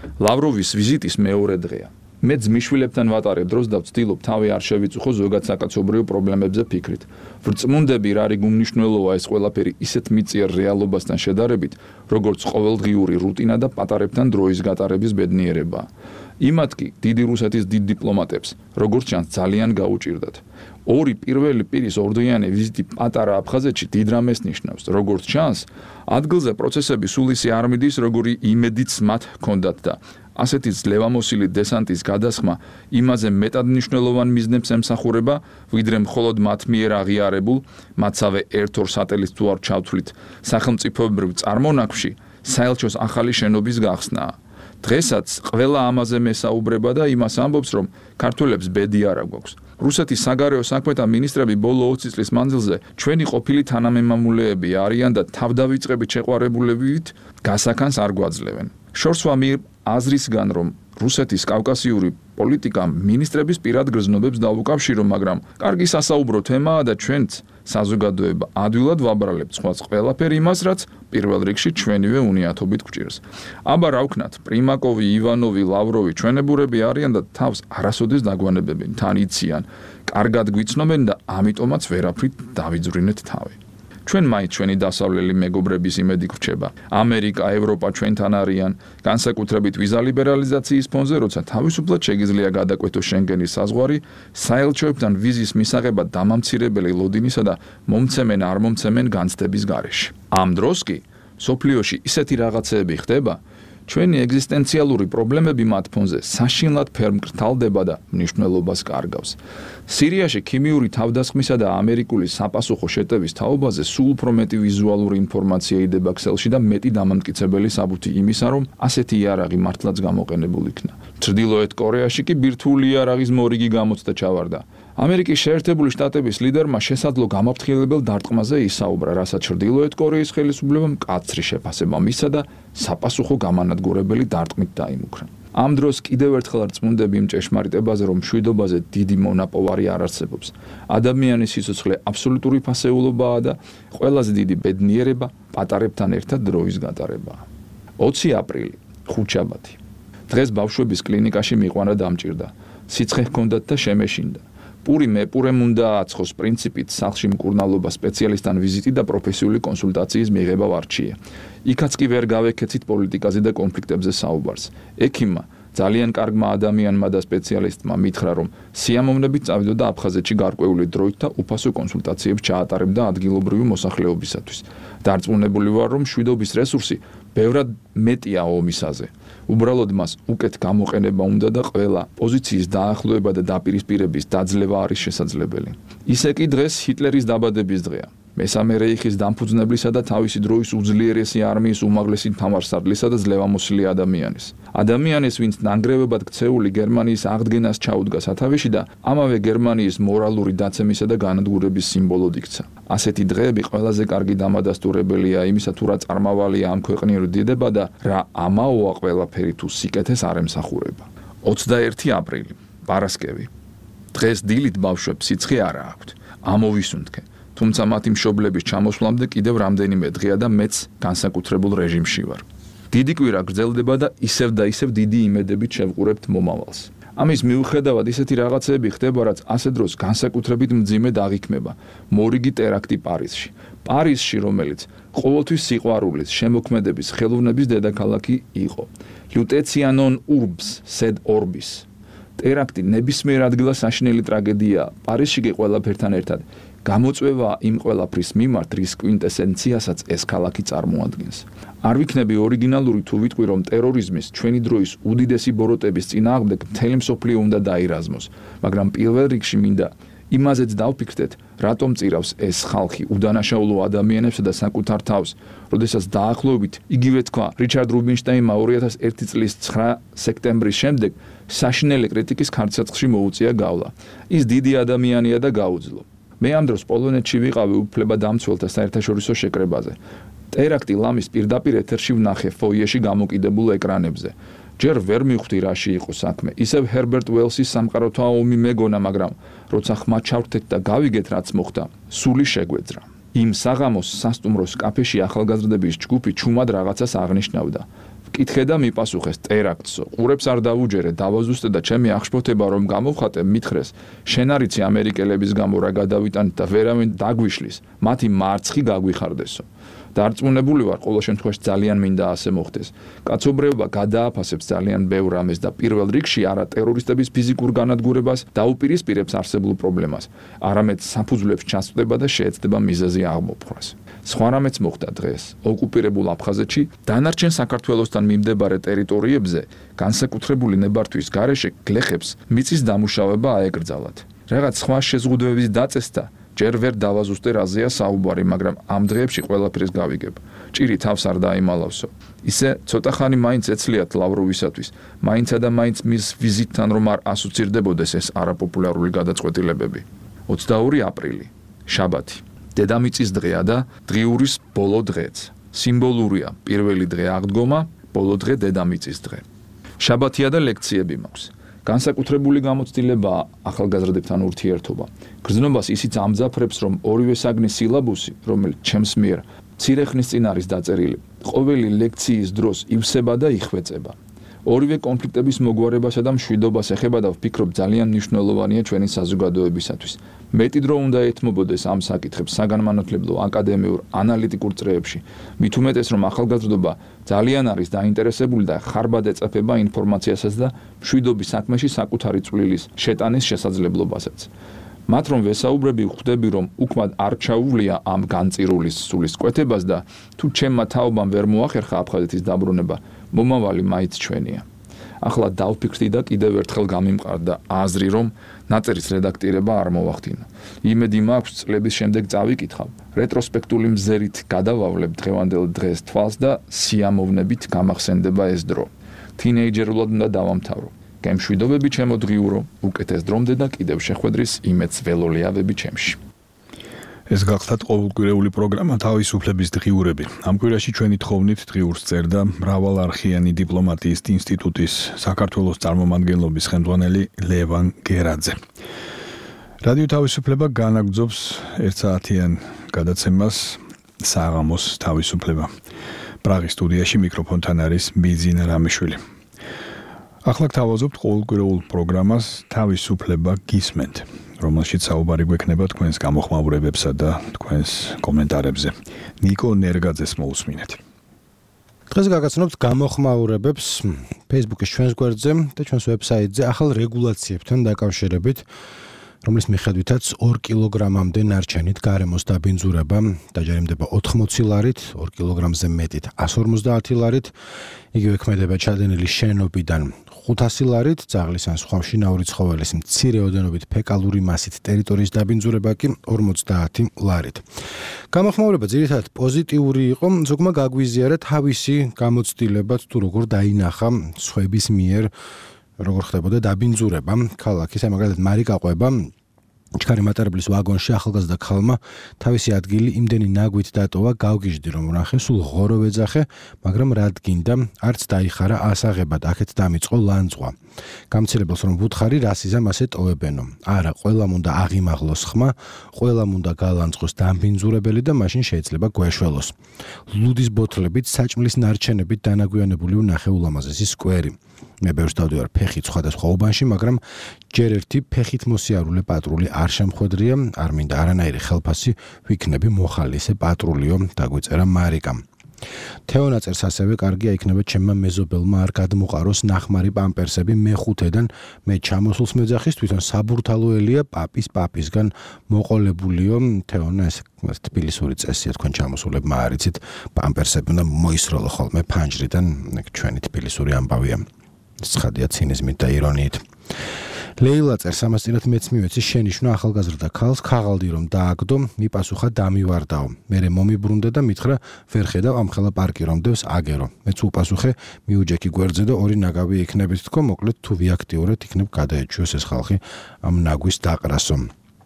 ლავროვის ვიზიტის მეორე დღეა. მე ძმისშვილებთან ვატარებ დროს და ვცდილობ თავი არ შევიწუხო ზოგად საკაცობრიო პრობლემებზე ფიქრით. ვრწმუნდები რა რიგ უმნიშვნელოა ეს ყველაფერი ისეთ მიწიერ რეალობასთან შედარებით, როგორც ყოველდღიური რუტინა და პატარებთან დროის გატარების ბედნიერება. იმათ კი დიდი რუსეთის დიდ დიპლომატებს, როგორც ჩანს, ძალიან გაუჭირდათ. ორი პირველი პირის ორდღიანი ვიზიტი პატარა აფხაზეთში დიდ რამეს ნიშნავს. როგორც ჩანს, ადგილზე პროცესები სულ ისე არ მიდის, როგორი იმედიც მათ ჰქონდათ და ასეთი ძლევამოსილი დესანტის გადასხმა იმაზე მეტად მნიშვნელოვან მიზნებს ემსახურება, ვიდრე მხოლოდ მათ მიერ აღიარებულ, მათსავე ერთ-ორ სატელიტს თუ არ ჩავთვლით, სახელმწიფოებრივ წარმონაქმში საელჩოს ახალი შენობის გახსნაა. დღესაც ყველა ამაზე მესაუბრება და იმას ამბობს, რომ ქართველებს ბედი არ აგვაქვს. რუსეთის საგარეო საქმეთა მინისტრები ბოლო ოცი წლის მანძილზე ჩვენი ყოფილი თანამემამულეები არიან და თავდავიწყებით შეყვარებულებით გასაქანს არ გვაძლევენ. შორს ვამიებ აზრისგან, რომ რუსეთის კავკასიური პოლიტიკა მინისტრების პირად გრძნობებს დაუკავშირო, მაგრამ კარგი სასაუბრო თემაა და ჩვენც საზოგადოება ადვილად ვაბრალებთ სხვას ყველაფერი იმას, რაც პირველ რიგში ჩვენივე უნიათობით გვჭირს. აბა რა ვქნათ, პრიმაკოვი, ივანოვი, ლავროვი ჩვენებურები არიან და თავს არასოდეს დაგვანებებენ, თან იციან, კარგად გვიცნობენ და ამიტომაც ვერაფრით დავიძვრინეთ თავი. ჩვენ მაინც ჩვენი დასავლელი მეგობრების იმედი გვრჩება. ამერიკა, ევროპა ჩვენთან არიან, განსაკუთრებით ვიზა ლიბერალიზაციის ფონზე, როცა თავისუფლად შეგიძლია გადაკვეთოს შენგენის საზღვარი, საელჩოებთან ვიზის მისაღება დამამცირებელი ლოდინისა და მომცემენ არ მომცემენ განცდების გარეშე. ამ დროს კი სოფლიოში ისეთი რაღაცეები ხდება, ჩვენი ეგზისტენციალური პრობლემები მათ ფონზე საშინლად ფერმკრთალდება და მნიშვნელობას კარგავს. სირიაში ქიმიური თავდასხმისა და ამერიკული საპასუხო შეტევის თაობაზე სულ უფრო მეტი ვიზუალური ინფორმაცია იდება ქსელში და მეტი დამამტკიცებელი საბუთი იმისა, რომ ასეთი იარაღი მართლაც გამოყენებულ იქნა. ჩრდილოეთ კორეაში კი ბირთვული იარაღის მორიგი გამოცდა ჩავარდა. ამერიკის შეერთებული შტატების ლიდერმა შესაძლო გამაფრთხილებელ დარტყმაზე ისაუბრა, რასაც ჩრდილოეთ კორეის ხელისუფლებამ მკაცრი შეფასება მისცა და საპასუხო გამანადგურებელი დარტყმით დაიმუქრა. ამ დროს კიდევ ერთხელ არ წმუნდები იმ ჭეშმარიტებაზე, რომ მშვიდობაზე დიდი მონაპოვარი არ არსებობს. ადამიანის სიცოცხლე აბსოლუტური ფასეულობაა და ყველაზე დიდი ბედნიერება პატარებთან ერთად დროის გატარებაა. ოცი აპრილი, ხუთშაბათი. დღეს ბავშვების კლინიკაში მიყვანა დამჭირდა. სიცხე ჰქონდათ და შემეშინდა. პური მეპურემ უნდა აცხოს პრინციპით სახლში მკურნალობა სპეციალისტთან ვიზიტი და პროფესიული კონსულტაციის მიღება ვარჩიე. იქაც კი ვერ გავეკეცით პოლიტიკაზე და კონფლიქტებზე საუბარს. ექიმმა, ძალიან კარგმა ადამიანმა და სპეციალისტმა მითხრა, რომ სიამოვნებით წავიდოდა აფხაზეთში გარკვეული დროით და უფასო კონსულტაციებს ჩაატარებდა ადგილობრივი მოსახლეობისათვის. დარწმუნებული ვარ, რომ მშვიდობის რესურსი ბევრად მეტია ომისაზე. უბრალოდ მას უკეთ გამოყენება უნდა და ყველა პოზიციის დაახლოება და დაპირისპირების დაძლევა არის შესაძლებელი. ისე კი დღეს ჰიტლერის დაბადების დღეა. მესამე რეიხის დამფუძნებლისა და თავისი დროის უძლიერესი არმიის უმაღლესი მთავარსარდლისა და ძლევამოსილი ადამიანის. ადამიანის, ვინც ნანგრევებად ქცეული გერმანიის აღდგენას ჩაუდგა სათავეში და ამავე გერმანიის მორალური დაცემისა და განადგურების სიმბოლოდ იქცა. ასეთი დღეები ყველაზე კარგი დამადასტურებელია იმისა, თუ რა წარმავალია ამ ქვეყნიერ დიდება და რა ამაოა ყველაფერი თუ სიკეთეს არ ემსახურება. ოცდაერთი აპრილი, პარასკევი. დღეს დილით ბავშვებს სიცხე არა აქვთ. ამოვისუნთქე. თუმცა მათი მშობლების ჩამოსვლამდე კიდევ რამდენიმე დღეა და მეც განსაკუთრებულ რეჟიმში ვარ. დიდი კვირა გრძელდება და ისევ და ისევ დიდი იმედებით შევყურებთ მომავალს. ამის მიუხედავად ისეთი რაღაცეები ხდება, რაც ასე დროს განსაკუთრებით მძიმე დაღიქმება. მორიგი ტერაქტი პარიზში. პარიზში, რომელიც ყოველთვის სიყვარულის, შემოქმედების, ხელოვნების დედაქალაქი იყო. Lutetianon urbs sed orbis. ტერაქტი ნებისმიერ ადგილას საშინელი ტრაგედია. პარიზში კი ყველაფერთან ერთად გამოწვევა იმ ყველაფრის მიმართ, რის კვინტესენციასაც ეს ქალაქი წარმოადგენს. არ ვიქნები ორიგინალური თუ ვიტყვი, რომ ტერორიზმის ჩვენი დროის უდიდესი ბოროტების წინააღმდეგ მთელი მსოფლიო უნდა დაირაზმოს, მაგრამ პირველ რიგში მინდა იმაზეც დავფიქრდეთ, რატომ წირავს ეს ხალხი უდანაშაულო ადამიანებსა და საკუთარ თავს, როდესაც დაახლოებით იგივე თქვა რიჩარდ რუბინშტაინმა ორი ათას ერთი წლის ცხრა სექტემბრის შემდეგ საშინელი კრიტიკის ქარცეცხლში მოუწია გავლა. ის დიდი ადამიანია და გაუძლო. მე ამ დროს პოლონეთში ვიყავი უფლებადამცველთა საერთაშორისო შეკრებაზე. ტერაქტი ლამის პირდაპირ ეთერში ვნახე ფოიეში გამოკიდებულ ეკრანებზე. ჯერ ვერ მივხვდი რაში იყო საქმე. ისევ ჰერბერტ უელსის სამყაროთა ომი მეგონა, მაგრამ როცა ხმა ჩავრთეთ და გავიგეთ რაც მოხდა, სული შეგვეძრა. იმ საღამოს სასტუმროს კაფეში ახალგაზრდების ჯგუფი ჩუმად რაღაცას აღნიშნავდა. მკითხე და მიპასუხეს ტერაქტსო. ყურებს არ დავუჯერე, დავაზუსტე და ჩემი აღშფოთება რომ გამოვხატე, მითხრეს, შენ არიცი ამერიკელების გამო რა გადავიტანეთ და ვერავინ დაგვიშლის, მათი მარცხი გაგვიხარდესო. დარწმუნებული ვარ, ყოველ შემთხვევაში ძალიან მინდა ასე მოხდეს. კაცობრიობა გადააფასებს ძალიან ბევრ რამეს და პირველ რიგში არა ტერორისტების ფიზიკურ განადგურებას დაუპირისპირებს არსებულ პრობლემას, არამედ საფუძვლებს ჩასწვდება და შეეცდება მიზეზი აღმოფხვრას. სხვა რამეც მოხდა დღეს ოკუპირებულ აფხაზეთში დანარჩენ საქართველოსთან მიმდებარე ტერიტორიებზე განსაკუთრებული ნებართვის გარეშე გლეხებს მიწის დამუშავება აეკრძალათ. რაღაც სხვა შეზღუდვების დაწესდა ჯერ ვერ დავაზუსტე რაზეა საუბარი, მაგრამ ამ დღეებში ყველაფერს გავიგებ. ჭირი თავს არ დაიმალავსო. ისე ცოტა ხანი მაინც ეცლიათ ლავროვისათვის, მაინცა და მაინც მის ვიზიტთან რომ არ ასოცირდებოდეს ეს არაპოპულარული გადაწყვეტილებები. ოცდაორი აპრილი, შაბათი. დედამიწის დღეა და დღიურის ბოლო დღეც. სიმბოლურია პირველი დღე აღდგომა, ბოლო დღე დედამიწის დღე. შაბათია და ლექციები მაქვს. განსაკუთრებული გამოცდილებაა ახალგაზრდებთან ურთიერთობა. გრძნობას ისიც ამძაფრებს, რომ ორივე საგნის სილაბუსი, რომელიც ჩემს მიერ მცირე ხნის წინ არის დაწერილი, ყოველი ლექციის დროს ივსება და იხვეწება. ორივე კონფლიქტების მოგვარებასა და მშვიდობას ეხება და ვფიქრობ ძალიან მნიშვნელოვანია ჩვენი საზოგადოებისათვის. მეტი დრო უნდა ეთმობოდეს ამ საკითხებს საგანმანათლებლო, აკადემიურ, ანალიტიკურ წრეებში. მით უმეტეს რომ ახალგაზრდობა ძალიან არის დაინტერესებული და ხარბად ეწეფება ინფორმაციასაც და მშვიდობის საქმეში საკუთარი წვლილის შეტანის შესაძლებლობასაც. მათ რომ ვესაუბრები, ხვდები რომ უკმად არ ჩაუვლია ამ განწირულის სულის კვეთებას და თუ ჩემმა თაობამ ვერ მოახერხა აფხაზეთის დაბრუნება, მომავალი მაინც ჩვენია. ახლა დავფიქრდი და კიდევ ერთხელ გამიმყარდა აზრი, რომ ნაწერის რედაქტირება არ მოვახდინა. იმედი მაქვს წლების შემდეგ წავიკითხავ, რეტროსპექტული მზერით გადავავლებ დღევანდელ დღეს თვალს და სიამოვნებით გამახსენდება ეს დრო. თინეიჯერულად უნდა დავამთავრო. გემშვიდობები ჩემო დღიურო, უკეთეს დრომდე და კიდევ შეხვედრის იმედს ველოლიავები ჩემში. ეს გახლავთ ყოველკვირეული პროგრამა თავისუფლების დღიურები. ამ კვირაში ჩვენი თხოვნით დღიურს წერდა მრავალარხიანი დიპლომატიის ინსტიტუტის საქართველოს წარმომადგენლობის ხელმძღვანელი ლევან გერაძე. რადიო თავისუფლება განაგრძობს ერთსაათიან გადაცემას საღამოს თავისუფლება. პრაღის სტუდიაში მიკროფონთან არის მიზინა რამიშვილი. ახლა გთავაზობთ ყოველკვირეულ პროგრამას თავისუფლება გისმენთ, რომელშიც საუბარი გვექნება თქვენს გამოხმაურებებსა და თქვენს კომენტარებზე. ნიკო ნერგაძეს მოусმინეთ. დღეს გაგაცნობთ გამოხმაურებებს Facebook-ის ჩვენს გვერდზე და ჩვენს ვებსაიტზე ახალ რეგულაციებთან დაკავშირებით, რომლის მიხედვითაც ორ კილოგრამამდე ნარჩენით გარემოს დაბინძურება დაჯერიმდება ოთხმოცი ლარით, ორ კილოგრამზე მეტით εκατს ორმოცდაათი ლარით, იგივე ქმედება ჩადენილი შენობიდან ხუთასი ლარით, ძაღლის ან სხვა მშინაური ცხოველის მცირე ოდენობით ფეკალური მასით ტერიტორიის დაბინძურება კი ორმოცდაათი ლარით. გამოხმაურება ძირითადად პოზიტიური იყო, ზოგმა გაგვიზიარა თავისი გამოცდილებაც თუ როგორ დაინახა სხვების მიერ როგორ ხდებოდა დაბინძურება ქალაქის, აი მაგალითად მარიკა ყვება ჩქარი მატარებლის ვაგონში ახალგაზრდა ქალმა თავისი ადგილი იმდენი ნაგვით დატოვა, გავგიჟდი რომ ვნახე, სულ ღორო ვეძახე, მაგრამ რად გინდა, არც დაიხარა ასაღებად, აქეთ დამიწყო ლანძღვა. გამცირებელს რომ ვუთხარი, რასიზამ ასე ტოვებენო. არა, ყველამ უნდა აღიმაღლოს ხმა, ყველამ უნდა გალანძღოს დამბინძურებელი და მაშინ შეიძლება გვეშველოს. ლუდის ბოთლებით, საჭმლის ნარჩენებით დანაგვიანებული ვნახე ულამაზესი სკვერი. მე ბევრს დავდივარ ფეხით სხვადასხვა უბანში, მაგრამ ჯერ ერთი ფეხით მოსიარულე პატრული არ შემხვედრია, არ მინდა არანაირი ხელფასი ვიქნები მოხალისე პატრულიო, დაგვიწერა მარიკამ. თეონა წერს ასევე, კარგია იქნება ჩემმა მეზობელმა არ გადმოყაროს ნახმარი პამპერსები მეხუთედან, მე ჩამოსულს მეძახის, თვითონ საბურთალოელია პაპის პაპისგან მოყოლებულიო. თეონა ეს თბილისური წესია, თქვენ ჩამოსულებმა არიცით, პამპერსები უნდა მოისროლო ხოლმე ფანჯრიდან, ჩვენი თბილისური ამბავია. ცხადია ცინიზმით და ირონიით. ლეილა წერს, ამას წინათ მეც მივეცი შენიშვნა ახალგაზრდა ქალს, ქაღალდი რომ დააგდო, მიპასუხა დამივარდაო. მერე მომიბრუნდა და მითხრა, ვერ ხედავ ამხელა პარკი რომ დევს აგერო. მეც უპასუხე, მიუჯექი გვერდზე და ორი ნაგავი იქნებით თქო, მოკლედ თუ ვიაქტიურეთ, იქნებ გადაეჩვიოს ეს ხალხი ამ ნაგვის დაყრასო.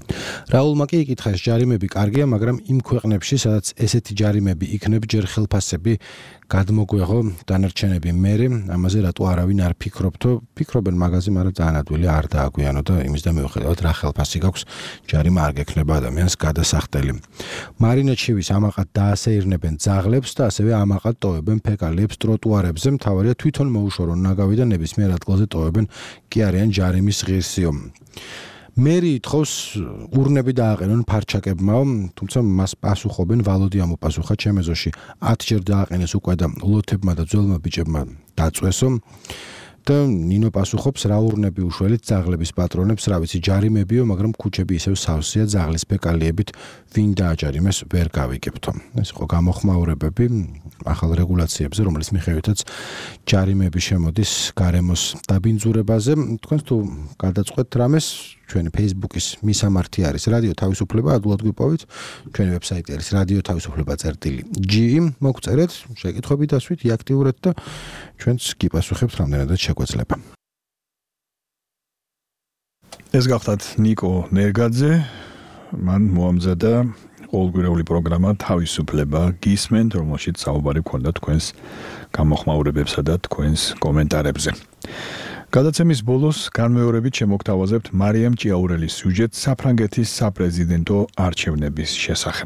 რაულმა კი იკითხეს, ჯარიმები კარგია, მაგრამ იმ ქვეყნებში, სადაც ესეთი ჯარიმები იქნება, ჯერ ხელფასები გადმოგვეღო დანარჩენები მერე, ამაზე რატო არავინ არ ფიქრობთო? ფიქრობენ მაგაზე, მაგრამ ძალიან ადვილი არ დააგვიანო და იმის და მიუხედავად რა ხელფასი გაქვს, ჯარიმა არ გექნება ადამიანს გადასახდელი. მარინა ჩივის ამაყად დაასეირნებენ ძაღლებს და ასევე ამაყად ტოვებენ ფეკალიებს ტროტუარებზე, მთავარია თვითონ მოუშორონ ნაგავი და ნებისმიერ ადგილზე ტოვებენ კი არიან ჯარიმის ღირსიო. მერი ითხოვს ურნები დააყენონ ფარჩაკებმა, თუმცა მას პასუხობენ ვალოდი ამოპასუხა ჩემეზოში ათჯერ დააყენეს უკვე და ლოთებმა და ძველმა ბიჭებმა დაწვესო და ნინო პასუხობს რა ურნები უშველით ძაღლების პატრონებს, რა ვიცი ჯარიმებიო, მაგრამ ქუჩები ისევ სავსეა ძაღლის ფეკალიებით, ვინ დააჯარიმეს ვერ გავიგებთო. ეს იყო გამოხმაურებები ახალ რეგულაციებზე, რომელიც მიხედვითაც ჯარიმები შემოდის გარემოს დაბინძურებაზე. თქვენ თუ გადაწყვეტთ რამეს, ჩვენი Facebook-ის მისამართი არის რადიო თავისუფლება, ადულად გვიპოვით. ჩვენი ვებსაიტი არის რადიო თავისუფლება წერტილი ჯი, მოგწერეთ, შეკითხვები დასვით, იაქტიურეთ და ჩვენც გიპასუხებთ რამდენადაც შეგვეძლება. ეს გახდათ ნიკო ნერგაძე, მან მოამზადა ყოველკვირეული პროგრამა თავისუფლება გისმენთ, რომელშიც საუბარი ქონდა თქვენს გამოხმაურებებსა და თქვენს კომენტარებზე. გადაცემის ბოლოს განმეორებით შემოგთავაზებთ მარიამ ჭიაურელის სიუჟეტს საფრანგეთის საპრეზიდენტო არჩევნების შესახებ.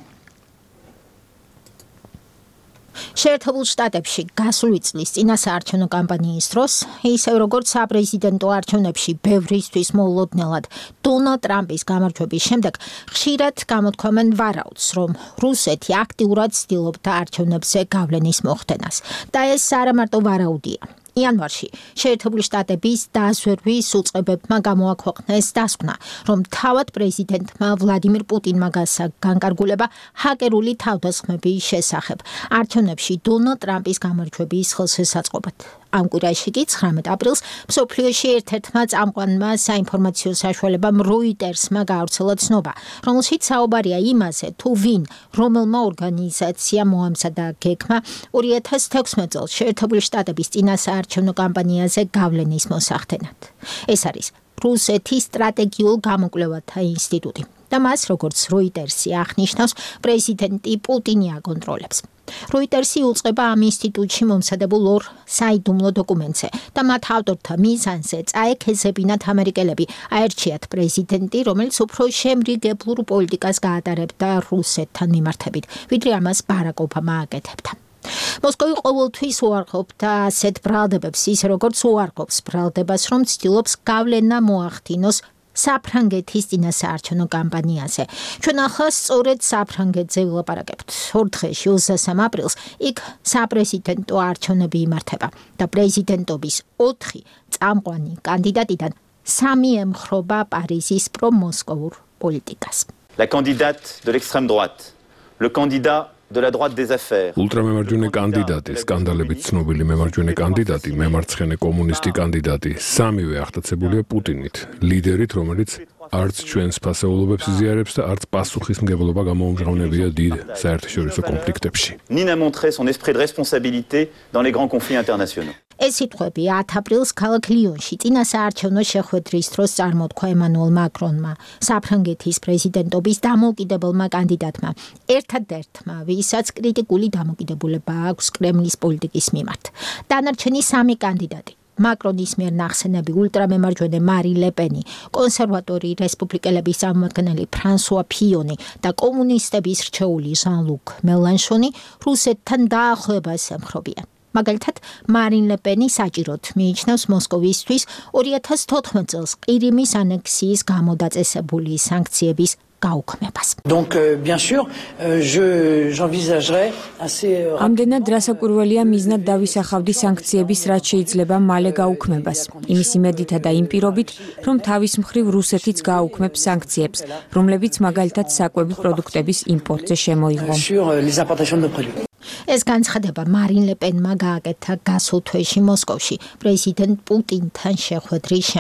შეერთებულ შტატებში გასული წლის წინასაარჩევნო კამპანიის დროს, ისევ როგორც საპრეზიდენტო არჩევნებში ბევრისთვის მოულოდნელად დონალდ ტრამპის გამარჯვების შემდეგ, ხშირად გამოთქვამენ ვარაუდს, რომ რუსეთი აქტიურად ცდილობდა არჩევნებზე გავლენის მოხდენას. და ეს არა მარტო ვარაუდია. იანვარში შეერთებული შტატების დაზვერვის უწყებებმა გამოაქვეყნეს დასკვნა, რომ თავად პრეზიდენტმა ვლადიმირ პუტინმა გასცა განკარგულება ჰაკერული თავდასხმების შესახებ არჩევნებში დონალდ ტრამპის გამარჯვების ხელშესაწყობად. ამ კვირაში კი ცხრამეტ აპრილს მსოფლიოში ერთ-ერთმა წამყვანმა საინფორმაციო საშუალებამ როიტერსმა გაავრცელა ცნობა, რომელშიც საუბარია იმაზე, თუ ვინ, რომელმა ორგანიზაციამ მოამზადა გეგმა ორი ათას თექვსმეტ წელს შეერთებული შტატების წინასაარჩევნო კამპანიაზე გავლენის მოსახდენად. ეს არის რუსეთის სტრატეგიულ გამოკვლევათა ინსტიტუტი. და მას, როგორც როიტერსი აღნიშნავს, პრეზიდენტი პუტინი აკონტროლებს. როიტერსი უწყება ამ ინსტიტუტში მომზადებულ ორ საიდუმლო დოკუმენტზე და მათ ავტორთა მიზანზე წაექეზებინათ ამერიკელები, აერჩიათ პრეზიდენტი, რომელიც უფრო შემრიგებლურ პოლიტიკას გაატარებდა რუსეთთან მიმართებით, ვიდრე ამას ბარაკ ობამა აკეთებდა. მოსკოვი ყოველთვის უარყოფდა ასეთ ბრალდებებს, ისე როგორც უარყოფს ბრალდებას, რომ ცდილობს გავლენა მოახდინოს საფრანგეთის წინასაარჩევნო კამპანიაზე. ჩვენ ახლა სწორედ საფრანგეთზე ვილაპარაკებთ. ორ დღეში ოცდასამ აპრილს იქ საპრეზიდენტო არჩევნები იმართება და პრეზიდენტობის ოთხი წამყვანი კანდიდატიდან სამი ემხრობა პარიზის პრომოსკოვურ პოლიტიკას. La candidate de l'extrême droite, le candidat de la droite des affaires. Ultramemარჯვენე კანდიდატი, სკანდალებით ცნობილი მემარჯვენე კანდიდატი, მემარცხენე კომუნისტი კანდიდატი, სამივე აღტაცებულია პუტინით, ლიდერით, რომელიც არც ჩვენს ფასეულობებს იზიარებს და არც პასუხისმგებლობა გამოუმჟღავნებია დიდ საერთაშორისო კონფლიქტებში. Ni n'a montré son esprit de responsabilité dans les grands conflits internationaux. ეს სიტყვები ათ აპრილს ქალაქ ლიონში წინასაარჩევნო შეხვედრის დროს წარმოთქვა ემანუელ მაკრონმა, საფრანგეთის პრეზიდენტობის დამოუკიდებელმა კანდიდატმა, ერთადერთმა, ვისაც კრიტიკული დამოკიდებულება აქვს კრემლის პოლიტიკის მიმართ. დანარჩენი სამი კანდიდატი მაკრონის მიერ ნახსენები ულტრამემარჯვენე მარი ლეპენი, კონსერვატორი რესპუბლიკელების წარმომადგენელი ფრანსუა ფიონი და კომუნისტების რჩეული ჟან-ლუკ მელანშონი რუსეთთან დაახლოებას ემხრობიან. მაგალითად, მარინ ლეპენი საჭიროდ მიიჩნევს მოსკოვისთვის ორი ათას თოთხმეტ წელს ყირიმის ანექსიის გამო დაწესებული სანქციების გაუქმებას. Donc euh, bien sûr, euh, je j'envisagerais assez ამდენად რასაკვირველია მიზნად დავისახავდი სანქციების რაც შეიძლება მალე გაუქმებას. იმის იმედითა და იმ პირობით, რომ თავის მხრივ რუსეთიც გააუქმებს სანქციებს, რომლებიც მაგალითად საკვები პროდუქტების იმპორტზე შემოიღო. sur euh, les importations de produits. ეს განცხადება მარინ ლეპენმა გააკეთა გასულ თვეში მოსკოვში პრეზიდენტ პუტინთან შეხვედრის შემდეგ.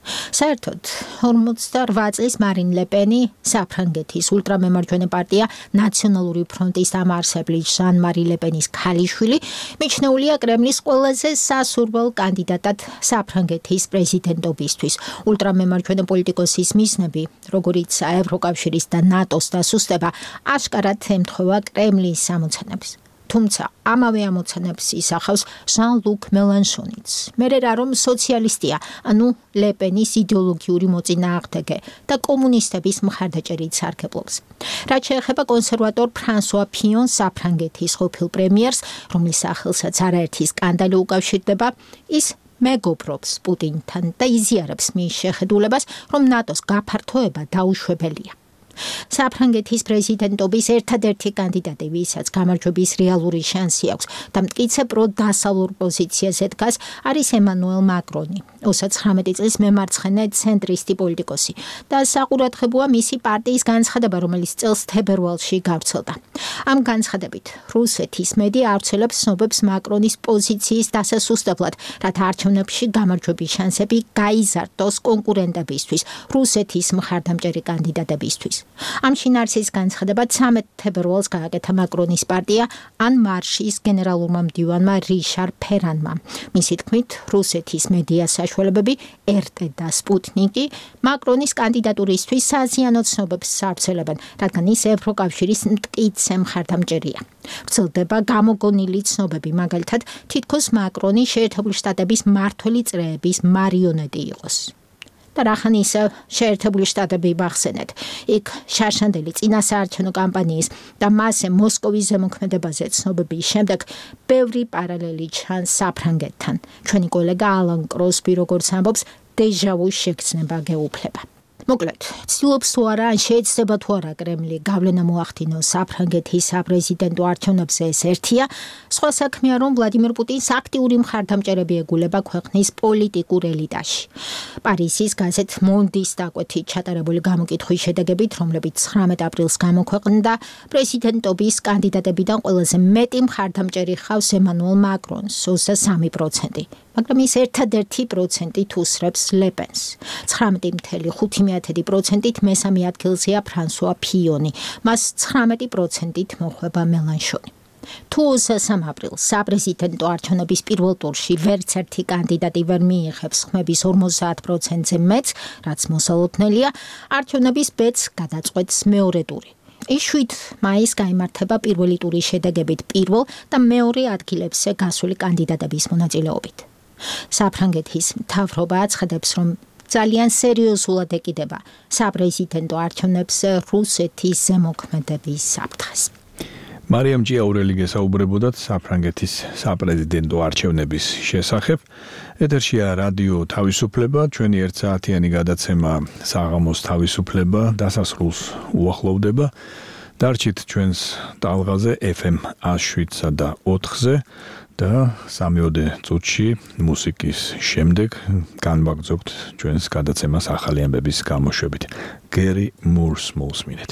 საერთოდ ორმოცდაორ წლის მარინ ლე-პენი საფრანგეთის ულტრამემარჯვენე პარტია ნაციონალური ფრონტის დამაარსებელი ჟან-მარი ლე-პენის ქალიშვილი მიჩნეულია კრემლის ყველაზე სასურველ კანდიდატად საფრანგეთის პრეზიდენტობისთვის. ულტრამემარჯვენე პოლიტიკოსის მიზნები, როგორიც ევროკავშირის და ნატოს დასუსტება, აშკარად ემთხვევა კრემლის სამოცანებს. თუმცა ამავე ამოცანებს ისახავს ჟან-ლუკ მელანშონიც. მერე რა რომ სოციალისტია, ანუ ლე-პენის იდეოლოგიური მოწინააღმდეგე და კომუნისტების მხარდაჭერით სარგებლობს. რაც შეეხება კონსერვატორ ფრანსუა ფიონ საფრანგეთის ყოფილ პრემიერს, რომლის სახელსაც არაერთი სკანდალი უკავშირდება, ის მეგობრობს პუტინთან და იზიარებს მის შეხედულებას, რომ ნატოს გაფართოება დაუშვებელია. საფრანგეთის პრეზიდენტობის ერთადერთი კანდიდატი, ვისაც გამარჯვების რეალური შანსი აქვს და მტკიცე პროდასავლურ პოზიციაზე დგას, არის ემანუელ მაკრონი, ოცდაცხრამეტი წლის მემარცხენე ცენტრისტი პოლიტიკოსი და საყურადღებოა მისი პარტიის განცხადება, რომელიც წელს თებერვალში გავრცელდა. ამ განცხადებით რუსეთის მედია ავრცელებს ცნობებს მაკრონის პოზიციის დასასუსტებლად, რათა არჩევნებში გამარჯვების შანსები გაიზარდოს კონკურენტებისთვის, რუსეთის მხარდამჭერი კანდიდატებისთვის. ამ შინაარსის განცხადება ცამეტ თებერვალს გააკეთა მაკრონის პარტია ან მარშის გენერალურმა მდივანმა რიშარ ფერანმა. მისი თქმით, რუსეთის მედია საშუალებები er te და სპუტნიკი მაკრონის კანდიდატურისთვის საზიანო ცნობებს სავრცელებენ, რადგან ის ევროკავშირის მტკიცე მხარდამჭერია. ვრცელდება გამოგონილი ცნობები, მაგალითად, თითქოს მაკრონი შეერთებული შტატების მმართველი წრეების მარიონეტი იყოს. და რახან ისე შეერთებული შტატები ბახსენეთ. იქ შარშანდელი წინასაარჩევნო კამპანიის და მასზე მოსკოვის ზემოქმედებაზე ცნობების შემდეგ ბევრი პარალელი ჩანს საფრანგეთთან. ჩვენი კოლეგა ალან კროსბი როგორც ამბობს, დეჟავუ შეგრძნება გეუფლება. მოკლედ, ცდილობს თუ არა, ან შეიძლება თუ არა კრემლი გავლენა მოახდინოს საფრანგეთის საპრეზიდენტო არჩევნებზე, ეს ერთია. სხვა საქმეა, რომ ვლადიმერ პუტინს აქტიური მხარდამჭერები ეგულება ქვეყნის პოლიტიკურ ელიტაში. პარიზის გაზეთ მონდის დაკვეთით ჩატარებული გამოკითხვის შედეგებით, რომლებიც ცხრამეტ აპრილს გამოქვეყნდა, პრეზიდენტობის კანდიდატებიდან ყველაზე მეტი მხარდამჭერი ხავს ემანუელ მაკრონს, ოცდასამი პროცენტი. მაგრამ ის ერთადერთი პროცენტით უსრებს ლე-პენს. ცხრამეტი წამლ ხუთი პროცენტით მესამე ადგილზეა ფრანსუა ფიონი, მას ცხრამეტი პროცენტით მოხვება მელანშონი. თუ ოცდასამი აპრილს საპრეზიდენტო არჩევნების პირველ ტურში ვერც ერთი კანდიდატი ვერ მიიღებს ხმების ორმოცდაათ პროცენტზე მეც, რაც მოსალოდნელია, არჩევნების ბედს გადაწყვეტს მეორე ტური. ის შვიდ მაისს გაიმართება პირველი ტურის შედეგებით პირველ და მეორე ადგილებზე გასული კანდიდატების მონაწილეობით. საფრანგეთის მთავრობა აცხადებს, რომ ძალიან სერიოზულად ეკიდება საპრეზიდენტო არჩევნებზე რუსეთის ზემოქმედების საფრთხეს. მარიამ ჯიაურელი გესაუბრებოდათ საფრანგეთის საპრეზიდენტო არჩევნების შესახებ. ეთერშია რადიო თავისუფლება, ჩვენი ერთსაათიანი გადაცემა საღამოს თავისუფლება დასასრულს უახლოვდება. დარჩით ჩვენს ტალღაზე ეფ ემ შვიდსა და ოთხზე. და სამიოდე წუთში მუსიკის შემდეგ განვაგრძობთ ჩვენს გადაცემას ახალი ამბების გამოშვებით. გერი მურს მოусმინეთ.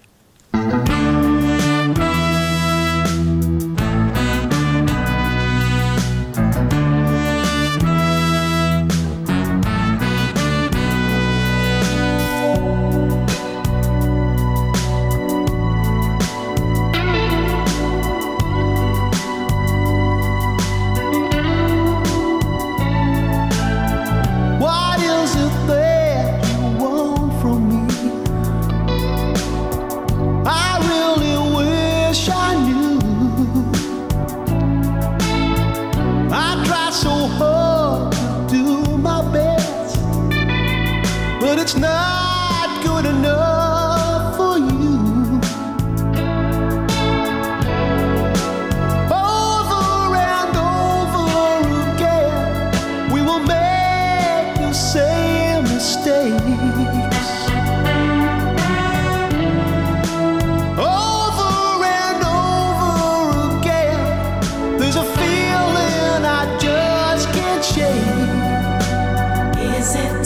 It's not good enough for you. Over and over again, we will make the same mistakes. Over and over again, there's a feeling I just can't shake. Is it